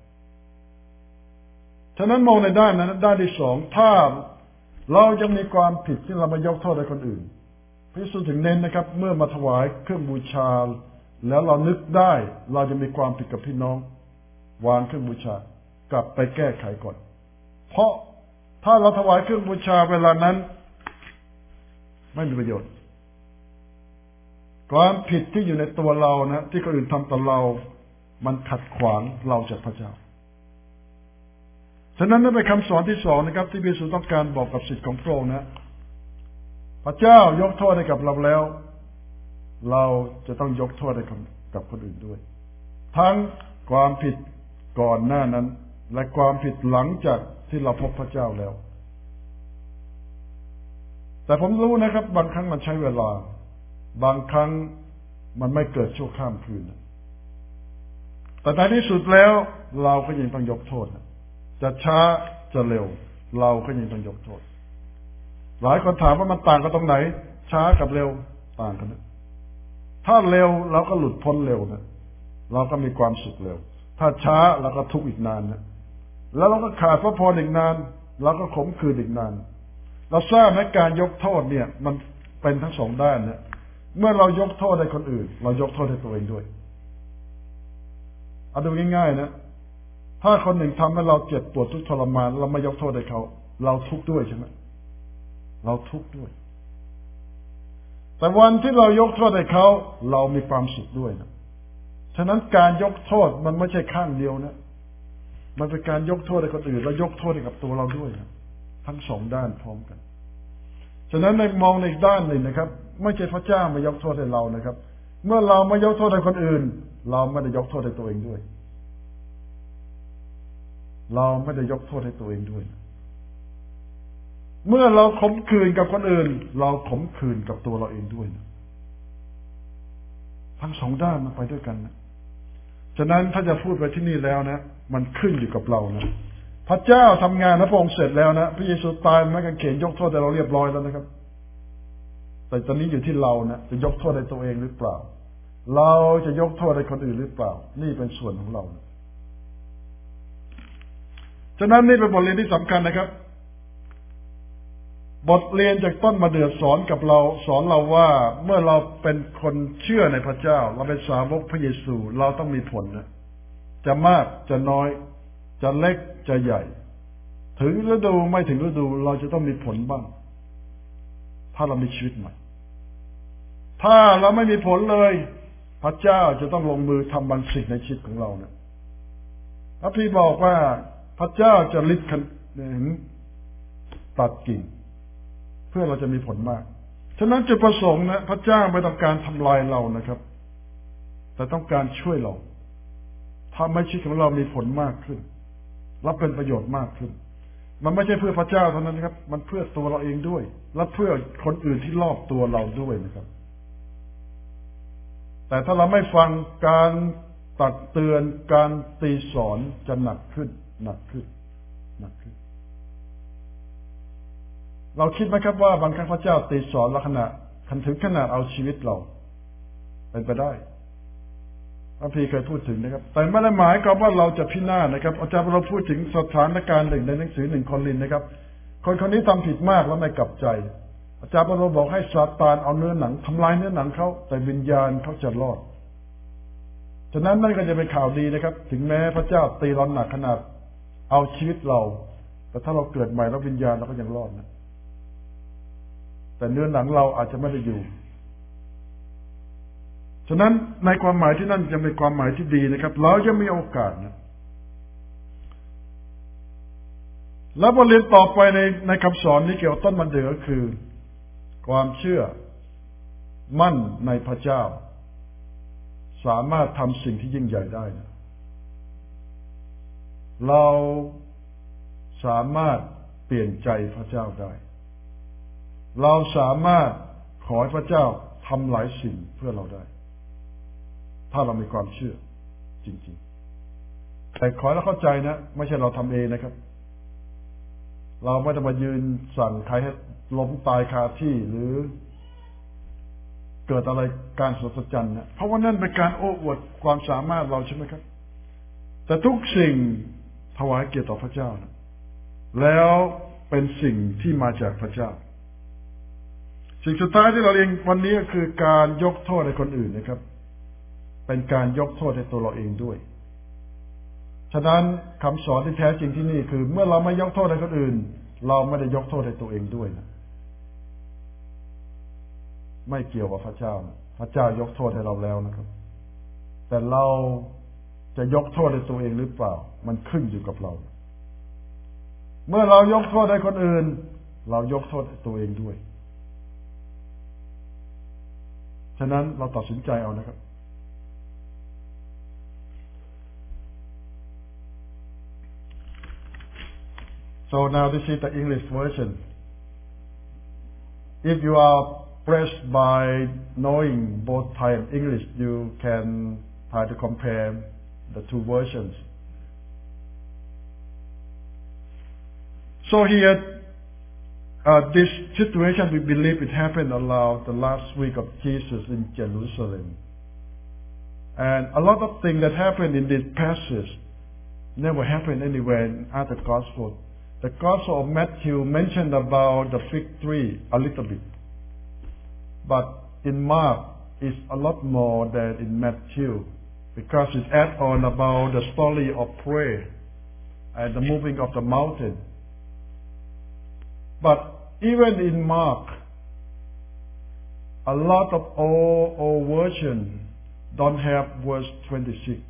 S3: ฉะนั้นมองในด้านนั้นด้านที่สองถ้าเรายังมีความผิดที่เราไม่ยกโทษให้คนอื่นพระเยซูถึงเน้นนะครับเมื่อมาถวายเครื่องบูชาแล้วเรานึกได้เราจะมีความผิดกับพี่น้องวางเครื่องบูชากลับไปแก้ไขก่อนเพราะถ้าเราถวายเครื่องบูชาเวลานั้นไม่มีประโยชน์ความผิดที่อยู่ในตัวเรานะที่คนอื่นทำต่อเรามันขัดขวางเราจากพระเจ้าฉะนั้นนั่นเป็นคำสอนที่สองนะครับที่พระเยซูต้องการบอกกับศิษย์ของพระองค์นะพระเจ้ายกโทษให้กับเราแล้วเราจะต้องยกโทษให้กับคนอื่นด้วยทั้งความผิดก่อนหน้านั้นและความผิดหลังจากที่เราพบพระเจ้าแล้วแต่ผมรู้นะครับบางครั้งมันใช้เวลาบางครั้งมันไม่เกิดชั่วข้ามคืนแต่ในที่สุดแล้วเราก็ยังต้องยกโทษจะช้าจะเร็วเราก็ยังต้องยกโทษหลายคนถามว่ามันต่างกันตรงไหนช้ากับเร็วต่างกันนะถ้าเร็วเราก็หลุดพ้นเร็วนะเราก็มีความสุขเร็วถ้าช้าเราก็ทุกข์อีกนานนะแล้วเราก็ขาดพระพรอีกนานเราก็ขมขื่นอีกนานเราทราบไหมการยกโทษเนี่ยมันเป็นทั้งสองด้านนะเมื่อเรายกโทษให้คนอื่นเรายกโทษให้ตัวเองด้วยเอาดูง่ายๆนะถ้าคนหนึ่งทำให้เราเจ็บปวดทุกข์ทรมานเราไม่ยกโทษให้เขาเราทุกข์ด้วยใช่ไหมเราทุกข์ด้วยแต่วันที่เรายกโทษให้เขาเรามีความสุขด้วยนะฉะนั้นการยกโทษมันไม่ใช่ข้างเดียวนะมันเป็นการยกโทษให้คนอื่นแล้วยกโทษให้กับตัวเราด้วยนะทั้งสองด้านพร้อมกันฉะนั้นในมองในด้านหนึ่งนะครับไม่ใช่พระเจ้ามายกโทษให้เรานะครับเมื่อเราไม่ยกโทษให้คนอื่นเราไม่ได้ยกโทษให้ตัวเองด้วยเราไม่ได้ยกโทษให้ตัวเองด้วยเมื่อเราขมขื่นกับคนอื่นเราขมขื่นกับตัวเราเองด้วยนะทั้งสองด้านมันไปด้วยกันนะฉะนั้นถ้าจะพูดไปที่นี่แล้วนะมันขึ้นอยู่กับเรานะพระเจ้าทำงานพระองค์เสร็จแล้วนะพระเยซูตายไม้กางเขนยกโทษแต่เราเรียบร้อยแล้วนะครับแต่ตอนนี้อยู่ที่เรานะจะยกโทษให้ตัวเองหรือเปล่าเราจะยกโทษให้คนอื่นหรือเปล่านี่เป็นส่วนของเราฉะนั้นนี่เป็นบทเรียนที่สำคัญนะครับบทเรียนจากต้นมะเดื่อสอนกับเราสอนเราว่าเมื่อเราเป็นคนเชื่อในพระเจ้าเราเป็นสาวกพระเยซูเราต้องมีผลนะจะมากจะน้อยจะเล็กจะใหญ่ถึงฤดูไม่ถึงฤดูเราจะต้องมีผลบ้างถ้าเรามีชีวิตใหม่ถ้าเราไม่มีผลเลยพระเจ้าจะต้องลงมือทำบางสิ่งในชีวิตของเรานะพระพี่บอกว่าพระเจ้าจะลิดตัดกิ่งเพื่อเราจะมีผลมากฉะนั้นจุดประสงค์นะพระเจ้าไม่ต้องการทำลายเรานะครับแต่ต้องการช่วยเราทำให้ชีวิตของเรามีผลมากขึ้นรับเป็นประโยชน์มากขึ้นมันไม่ใช่เพื่อพระเจ้าเท่านั้นนะครับมันเพื่อตัวเราเองด้วยและเพื่อคนอื่นที่รอบตัวเราด้วยนะครับแต่ถ้าเราไม่ฟังการตักเตือนการตีสอนจะหนักขึ้นเราคิดไหมครับว่าบางครั้งพระเจ้าตีสอนเราถึงขนาดเอาชีวิตเราเป็นไปได้พระพีเคยพูดถึงนะครับแต่ไม่ได้หมายความว่าเราจะพินาศนะครับอาจารย์เราพูดถึงสถานการณ์หนึ่งในหนังสือ1 โครินธ์นะครับคนนี้ทำผิดมากแล้วไม่กลับใจอาจารย์เราบอกให้ซาตานเอาเนื้อหนังทำลายเนื้อหนังเขาแต่วิญญาณเขาจะรอดฉะนั้นนั่นก็จะเป็นข่าวดีนะครับถึงแม้พระเจ้าตีเราหนักขนาดเอาชีวิตเราแต่ถ้าเราเกิดใหม่แล้ววิญญาณเราก็ยังรอดนะแต่เนื้อหนังเราอาจจะไม่ได้อยู่ฉะนั้นในความหมายที่นั่นจะเป็นความหมายที่ดีนะครับเราจะมีโอกาสนะแล้วบทเรียนต่อไปในคำสอนนี้เกี่ยวกับต้นมะเดื่อก็คือความเชื่อมั่นในพระเจ้าสามารถทำสิ่งที่ยิ่งใหญ่ได้นะเราสามารถเปลี่ยนใจพระเจ้าได้เราสามารถขอให้พระเจ้าทำหลายสิ่งเพื่อเราได้ถ้าเรามีความเชื่อจริงๆแต่ขอให้เข้าใจนะไม่ใช่เราทำเองนะครับเราไม่ได้มายืนสั่งใครให้ล้มตายคาที่หรือเกิดอะไรการสัศจรรย์นะเพราะว่านั่นเป็นการโอ้อวดความสามารถเราใช่ไหมครับแต่ทุกสิ่งถวายเกียรติต่อพระเจ้านะแล้วเป็นสิ่งที่มาจากพระเจ้าสิ่งสุดท้ายที่เราเรียนวันนี้ก็คือการยกโทษให้คนอื่นนะครับเป็นการยกโทษให้ตัวเราเองด้วยฉะนั้นคำสอนที่แท้จริงที่นี่คือเมื่อเราไม่ยกโทษให้คนอื่นเราไม่ได้ยกโทษให้ตัวเองด้วยนะไม่เกี่ยวกับพระเจ้านะพระเจ้ายกโทษให้เราแล้วนะครับแต่เราจะยกโทษให้ตัวเองหรือเปล่ามันขึ้นอยู่กับเราเมื่อเรายกโทษให้คนอื่นเรายกโทษให้ตัวเองด้วยฉะนั้นเราตัดสินใจเอานะครับ So now this is the English version. If you are pressed by knowing both Thai and English, you can try to compare the two versions. So here, this situation we believe it happened around the last week of Jesus in Jerusalem. And a lot of things that happened in this passage never happened anywhere in other Gospels. The Gospel of Matthew mentioned about the fig tree a little bit. But in Mark, it's a lot more than in Matthew, because it adds on about the story of prayer and the moving of the mountain. But even in Mark, a lot of old versions don't have verse 26.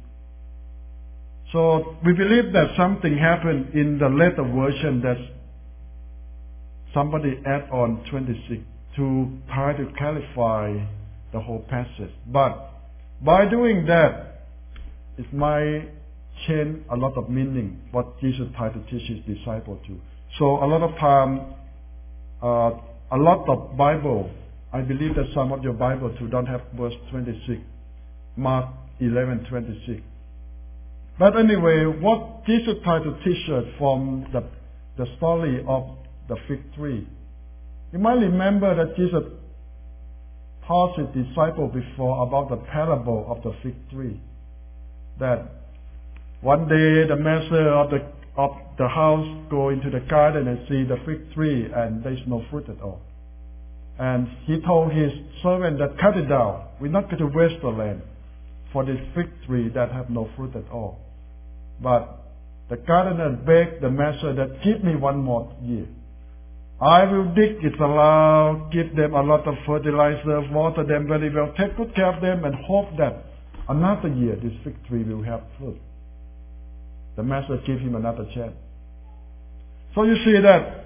S3: So we believe that something happened in the later version that somebody add on 26 to try to clarify the whole passage. But by doing that, it might change a lot of meaning, what Jesus tried to teach his disciples to. So a lot of time, a lot of Bible, I believe that some of your Bible too don't have verse 26, Mark 11:26. But anyway, what Jesus tried to teach us from the story of the fig tree, you might remember that Jesus taught his disciples before about the parable of the fig tree. That one day the master of the house go into the garden and see the fig tree and there's no fruit at all. And he told his servant that cut it down. We're not going to waste the land for this fig tree that have no fruit at all. But the gardener begged the master that give me one more year. I will dig it aloud, give them a lot of fertilizer, water them very well, take good care of them and hope that another year this fig tree will have fruit. The master gave him another chance. So you see that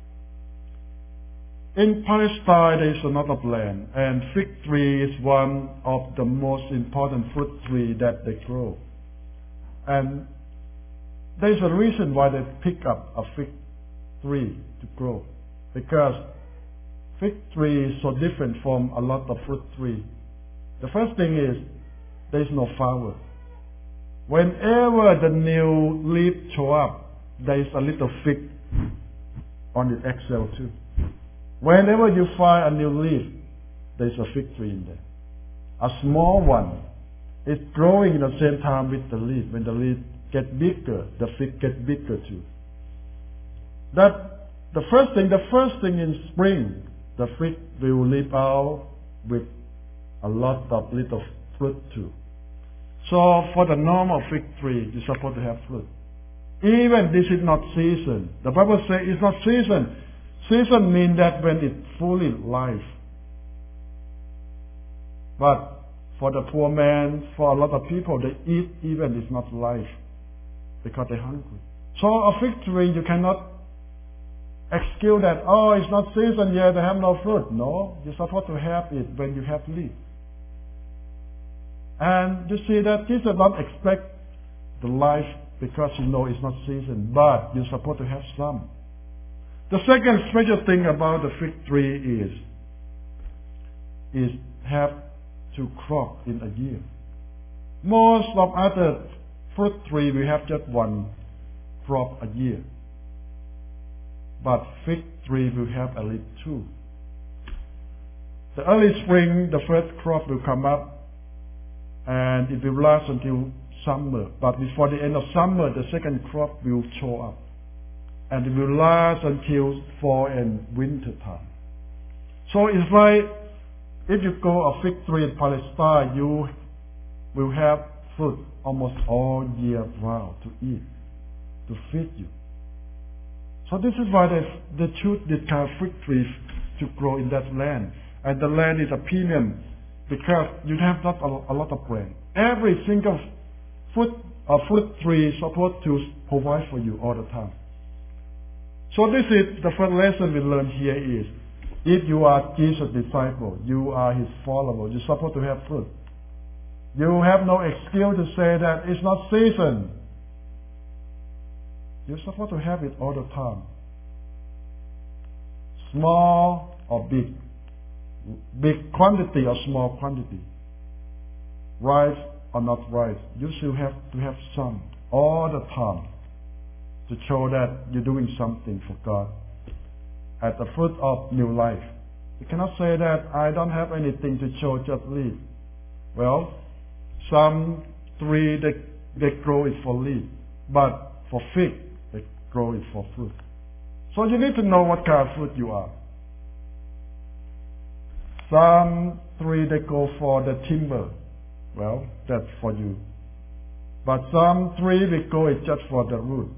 S3: in Palestine there is a lot of land, and fig tree is one of the most important fruit tree that they grow. And there is a reason why they pick up a fig tree to grow. Because fig tree is so different from a lot of fruit tree. The first thing is there is no flower. Whenever the new leaf show up, there is a little fig on the axil too. Whenever you find a new leaf, there is a fig tree in there. A small one is growing at the same time with the leaf. When the leaf get bigger, the fig get bigger too. The first thing in spring, the fig will leaf out with a lot of little fruit too. So for the normal fig tree, you're supposed to have fruit. Even this is not season. The Bible says it's not season. Season means that when it's fully live. But for the poor man, for a lot of people, they eat even it's not live because they're hungry. So a fig tree, you cannot excuse that, oh, it's not season yet, they have no fruit. No, you're supposed to have it when you have leaf. And you see that Jesus does not expect the life because you know it's not season, but you're supposed to have some. The second special thing about the fig tree is have to crop in a year. Most of other fruit tree we have just one crop a year. But fig tree will have at least two. The early spring, the first crop will come up and it will last until summer. But before the end of summer, the second crop will show up. And it will last until fall and winter time. So it's like if you grow a fig tree in Palestine, you will have fruit almost all year round to eat, to feed you. So this is why they choose this kind of fig trees to grow in that land. And the land is a premium because you have not a lot of rain. Every single fruit tree is supposed to provide for you all the time. So this is the first lesson we learn here is, if you are Jesus' disciple, you are his follower, you're supposed to have fruit. You have no excuse to say that it's not season. You're supposed to have it all the time. Small or big. Big quantity or small quantity. Rice or not rice. You still have to have some all the time to show that you're doing something for God. At the fruit of new life. You cannot say that I don't have anything to show, just leaf. Well, some tree they grow it for leaf. But for fig, they grow it for fruit. So you need to know what kind of fruit you are. Some tree they go for the timber. Well, that's for you. But some tree we grow it just for the root.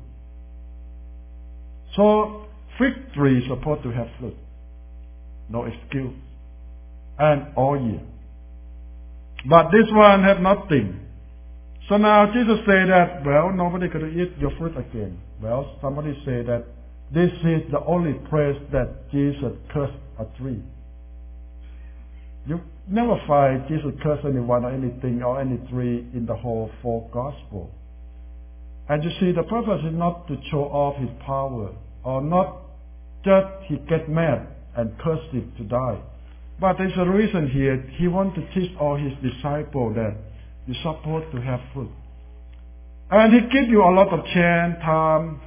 S3: So fig tree is supposed to have fruit. No excuse. And all year. But this one had nothing. So now Jesus said that, well, nobody could eat your fruit again. Well, somebody said that this is the only place that Jesus cursed a tree. You never find Jesus curse anyone or anything or any tree in the whole four gospel. And you see, the purpose is not to show off his power, or not just he get mad and curse it to die. But there's a reason here. He wants to teach all his disciples that you're supposed to have fruit. And he gives you a lot of chance, time.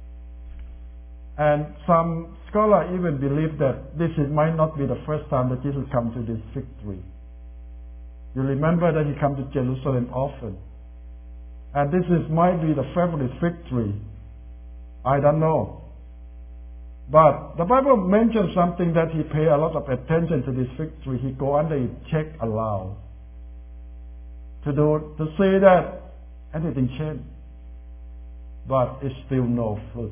S3: And some scholars even believe that this might not be the first time that Jesus comes to this fig tree. You remember that he comes to Jerusalem often. And this might be the favorite fig tree I don't know. But the Bible mentions something that he paid a lot of attention to this fig tree. He go under it, check aloud. To say that anything changed. But it's still no fruit.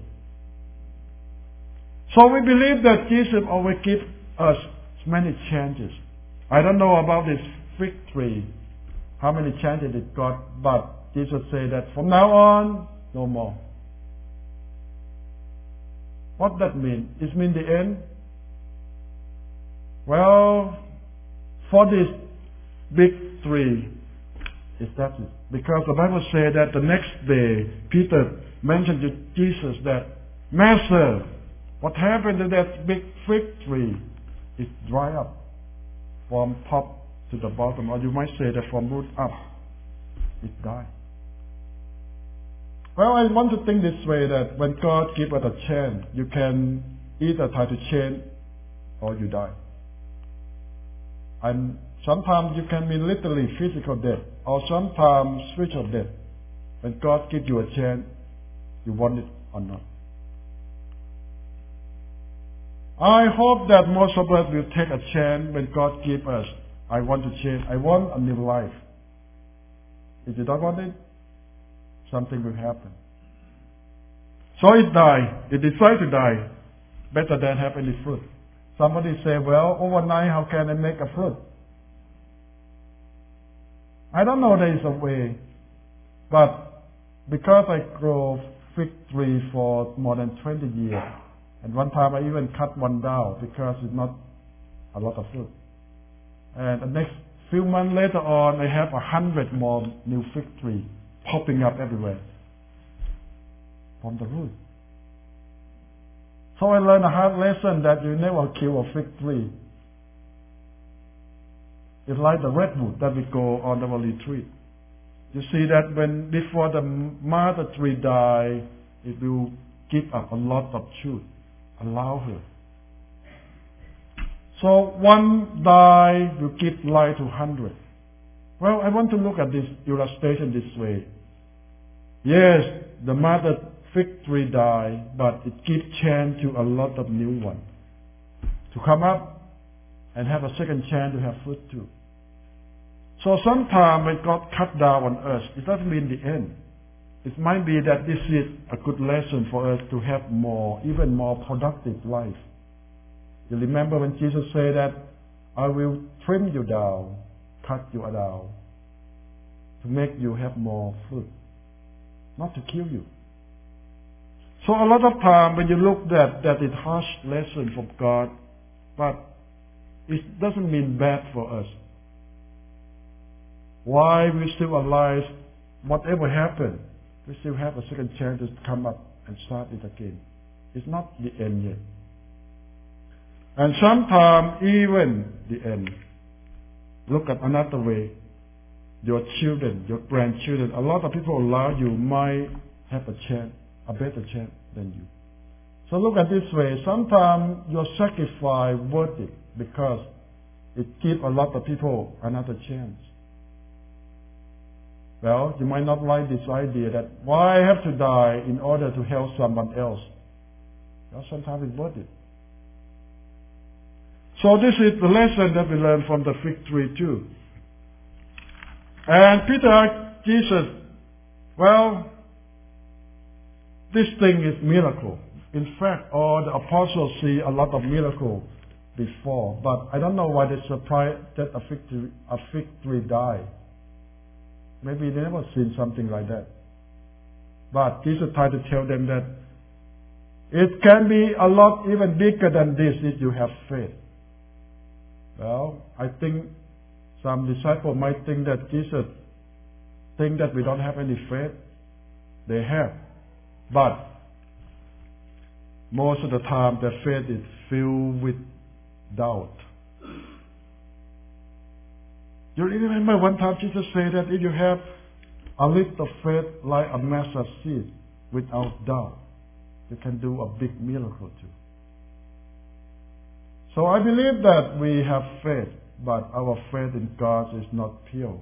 S3: So we believe that Jesus always gives us many chances. I don't know about this fig tree, how many chances it got, but Jesus said that from now on, no more. What that mean? It means the end? Well, for this big tree, is that it? Because the Bible says that the next day, Peter mentioned to Jesus that, Master, what happened to that big fig tree? It dried up from top to the bottom, or you might say that from root up, it died. Well, I want to think this way, that when God gives us a chance, you can either try to change or you die. And sometimes you can be literally physical death, or sometimes spiritual death. When God gives you a chance, you want it or not. I hope that most of us will take a chance when God gives us, I want to change, I want a new life. If you don't want it, something will happen. So it died. It decided to die. Better than have any fruit. Somebody say, well, overnight, how can I make a fruit? I don't know there is a way. But because I grow fig tree for more than 20 years, and one time I even cut one down because it's not a lot of fruit. And the next few months later on, I have 100 more new fig trees popping up everywhere from the root. So I learned a hard lesson that you never kill a fig tree. It's like the redwood that we go on the retreat. You see that before the mother tree die, it will give up a lot of shoot. Allow her. So one die will give life to 100. Well, I want to look at this illustration this way. Yes, the mother fig tree die, but it gives chance to a lot of new ones to come up and have a second chance to have fruit too. So sometimes when God cut down on us, it doesn't mean the end. It might be that this is a good lesson for us to have more, even more productive life. You remember when Jesus said that, I will trim you down, cut you down, to make you have more fruit, not to kill you. So a lot of time when you look at that it's harsh lesson from God, but it doesn't mean bad for us. Why we still alive, whatever happened, we still have a second chance to come up and start it again. It's not the end yet. And sometimes even the end. Look at another way. Your children, your grandchildren, a lot of people around you might have a chance, a better chance than you. So look at this way. Sometimes your sacrifice worth it because it gives a lot of people another chance. Well, you might not like this idea that why I have to die in order to help someone else. Well, sometimes it's worth it. So this is the lesson that we learn from the fig tree too. And Peter asked Jesus, well, this thing is miracle. In fact, all the apostles see a lot of miracle before, but I don't know why they're surprised that a fig tree died. Maybe they never seen something like that. But Jesus tried to tell them that it can be a lot even bigger than this if you have faith. Well, I think some disciples might think that Jesus think that we don't have any faith. They have. But most of the time their faith is filled with doubt. You remember one time Jesus said that if you have a little faith like a mustard seed without doubt, you can do a big miracle too. So I believe that we have faith, but our faith in God is not pure.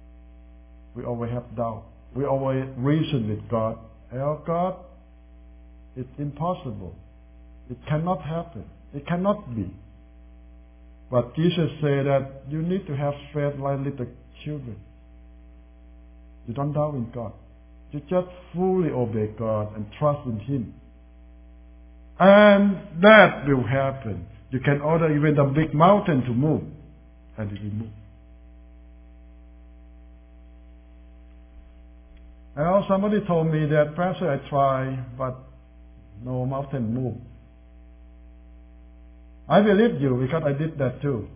S3: We always have doubt. We always reason with God. Oh God, It's impossible. It cannot happen. It cannot be. But Jesus said that you need to have faith like little children. You don't doubt in God. You just fully obey God and trust in Him. And that will happen. You can order even the big mountain to move, and it will move. Well, somebody told me that, Pastor, I try, but no mountain move. I believe you because I did that too.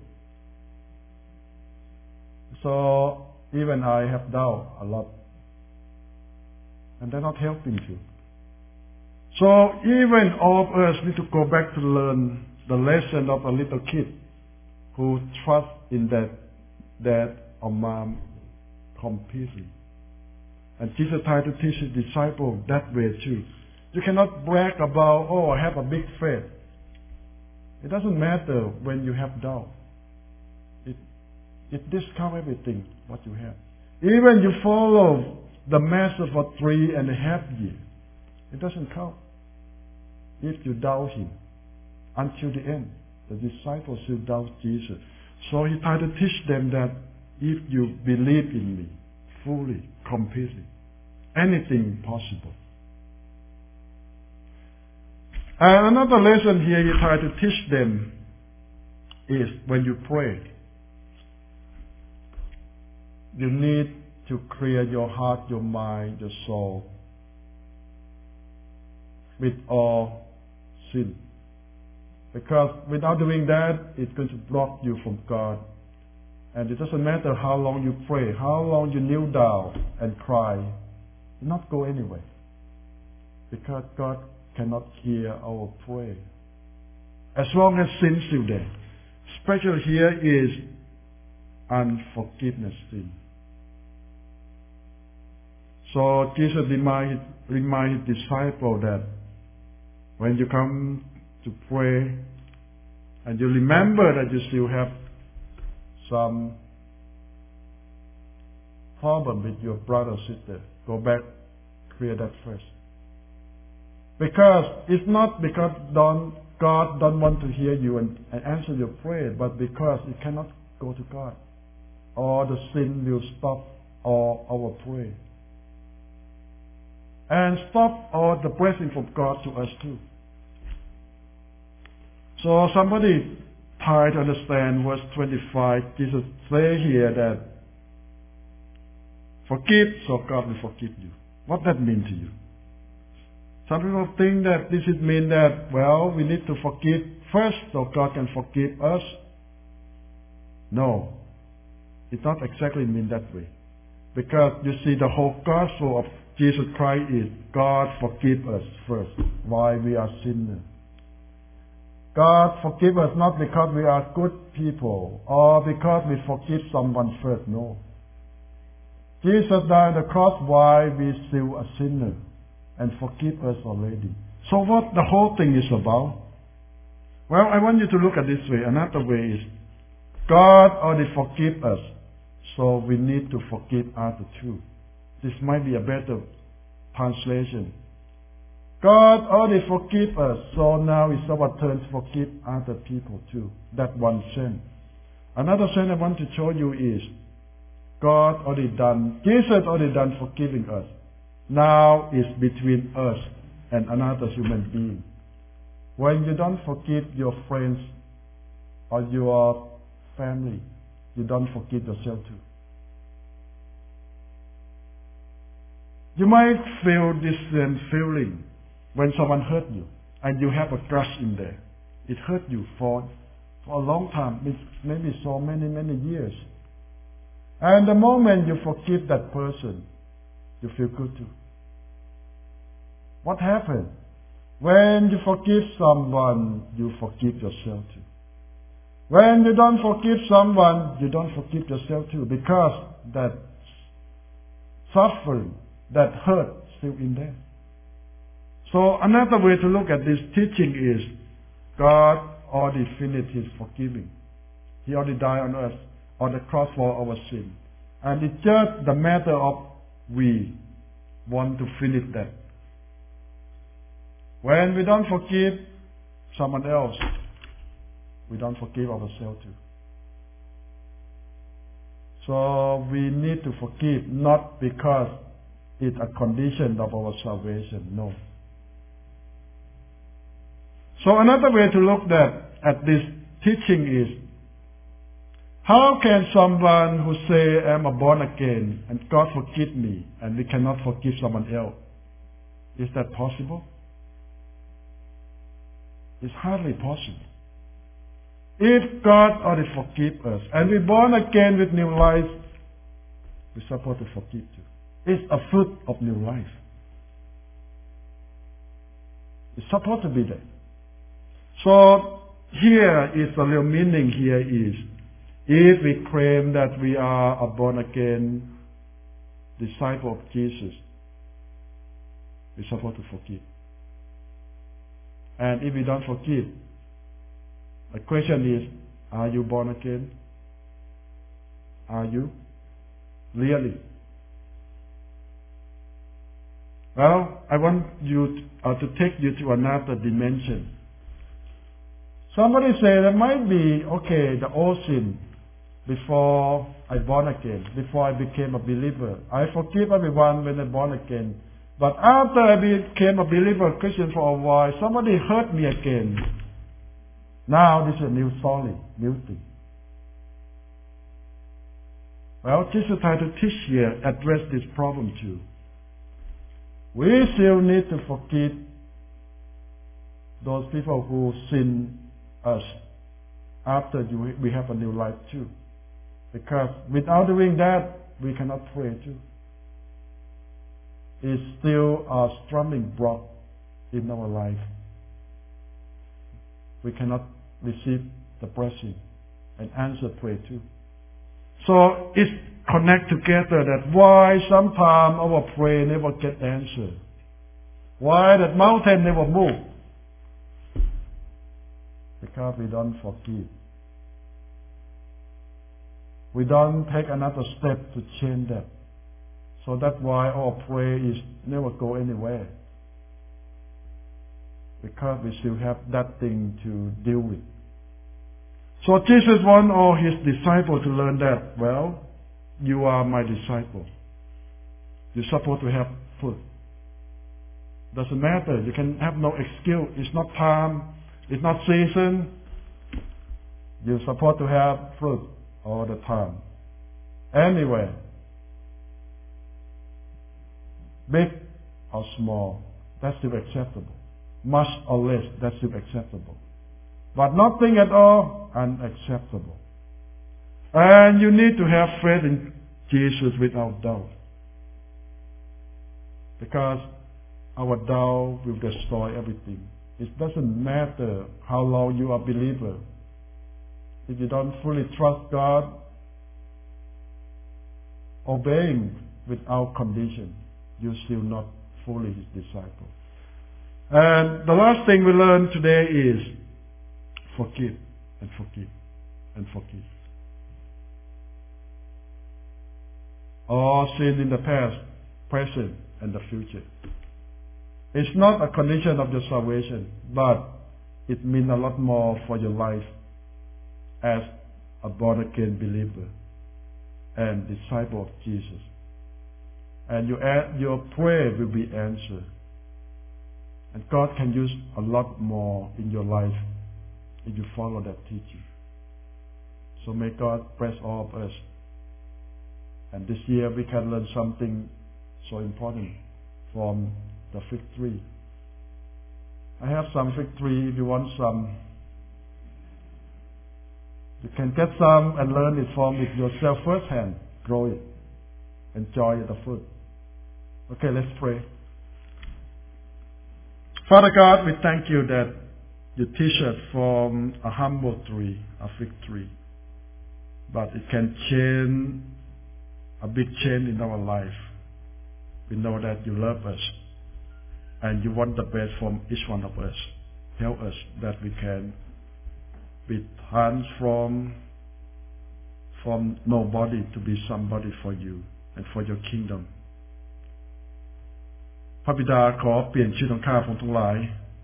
S3: So even I have doubt a lot. And they're not helping you. So even all of us need to go back to learn the lesson of a little kid who trusts in that dad or mom completely. And Jesus tried to teach his disciples that way too. You cannot brag about, oh, I have a big faith. It doesn't matter when you have doubt. It discounts everything what you have. Even you follow the master for 3.5 years, it doesn't count. If you doubt him until the end, the disciples still doubt Jesus. So he tried to teach them that if you believe in me fully, completely, anything possible. And another lesson here he tried to teach them is when you pray, you need to clear your heart, your mind, your soul with all sin. Because without doing that, it's going to block you from God. And it doesn't matter how long you pray, how long you kneel down and cry, you'll not go anywhere. Because God cannot hear our prayer. As long as sin is still there. Especially here is unforgiveness sin. So Jesus remind his disciples that when you come to pray and you remember that you still have some problem with your brother or sister, go back, clear that first. Because it's not because God don't want to hear you and answer your prayer, but because it cannot go to God. Or the sin will stop all our prayer. And stop all the blessing from God to us too. So somebody try to understand verse 25. Jesus say here that forgive so God will forgive you. What that mean to you? Some people think that this would mean that, well, we need to forgive first so God can forgive us. No. It not exactly mean that way. Because you see the whole gospel of Jesus Christ is God forgive us first while we are sinners. God forgive us not because we are good people or because we forgive someone first. No. Jesus died on the cross while we still a sinner and forgive us already. So what the whole thing is about? Well, I want you to look at this way. Another way is God already forgive us, so we need to forgive others too. This might be a better translation. God already forgive us, so now it's our turn to forgive other people too. That one sin. Another sin I want to show you is God already done, Jesus already done forgiving us. Now it's between us and another human being. When you don't forgive your friends or your family, you don't forgive yourself too. You might feel this feeling when someone hurt you and you have a grudge in there. It hurt you for a long time, maybe so many years. And the moment you forgive that person, you feel good too. What happened? When you forgive someone, you forgive yourself too. When you don't forgive someone, you don't forgive yourself too, because that suffering, that hurt still in there. So another way to look at this teaching is God already finished his forgiving. He already died on us on the cross for our sin. And it's just the matter of we want to finish that. When we don't forgive someone else, we don't forgive ourselves too. So we need to forgive not because it's a condition of our salvation. No. So another way to look at this teaching is, how can someone who say, I'm a born again and God forgive me, and we cannot forgive someone else? Is that possible? It's hardly possible. If God already forgive us and we're born again with new life, we're supposed to forgive too. It's a fruit of new life. It's supposed to be there. So here is the real meaning here is, if we claim that we are a born again disciple of Jesus, we're supposed to forgive. And if we don't forgive, the question is, are you born again? Are you? Really? Well, I want you to take you to another dimension. Somebody say there might be, okay, the old sin before I born again, before I became a believer. I forgive everyone when I born again. But after I became a believer, Christian for a while, somebody hurt me again. Now this is a new story, new thing. Well, Jesus tried to teach here, address this problem too. We still need to forgive those people who sin us after we have a new life too. Because without doing that, we cannot pray too. It's still a stumbling block in our life. We cannot receive the blessing and answer prayer too. So it's connect together that why sometimes our prayer never get answered. Why that mountain never move? Because we don't forgive. We don't take another step to change that. So that's why our prayer is never go anywhere. Because we still have that thing to deal with. So Jesus wants all his disciples to learn that, well, you are my disciple. You're supposed to have fruit. Doesn't matter. You can have no excuse. It's not time. It's not season. You're supposed to have fruit all the time. Anywhere. Big or small, that's still acceptable. Much or less, that's still acceptable. But nothing at all, unacceptable. And you need to have faith in Jesus without doubt. Because our doubt will destroy everything. It doesn't matter how long you are a believer. If you don't fully trust God, obeying without condition, you're still not fully his disciple. And the last thing we learn today is forgive and forgive and forgive. All sin in the past, present, and the future. It's not a condition of your salvation, but it means a lot more for your life as a born-again believer and disciple of Jesus. And your prayer will be answered. And God can use a lot more in your life if you follow that teaching. So may God bless all of us. And this year we can learn something so important from the fig tree. I have some fig tree. If you want some, you can get some and learn it from it yourself firsthand. Grow it. Enjoy the fruit. Okay, let's pray. Father God, we thank you that you teach us from a humble tree, a fig tree. But it can change, a big change in our life. We know that you love us and you want the best from each one of us. Help us that we can be transformed from nobody to be somebody for you and for your kingdom. พระบิดาขอเปลี่ยนชีวิตของข้าพงทั้งหลาย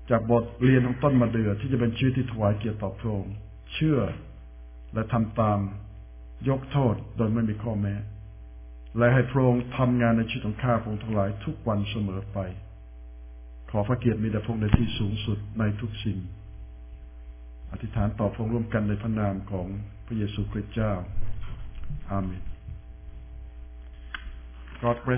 S3: จากบทเรียนของต้นมะเดื่อที่จะเป็นชีวิตที่ถวายเกียรติต่อพระองค์เชื่อและทำตามยกโทษโดยไม่มีข้อแม้และให้พระองค์ทำงานในชีวิตของข้าพระองค์ทั้งหลายทุกวันเสมอไปขอพระเกียรติมีแด่พระองค์ในที่สูงสุดในทุกสิ่งอธิษฐานต่อพระองค์ร่วมกันในพระนามของพระเยซูคริสต์เจ้าอาเมน God bless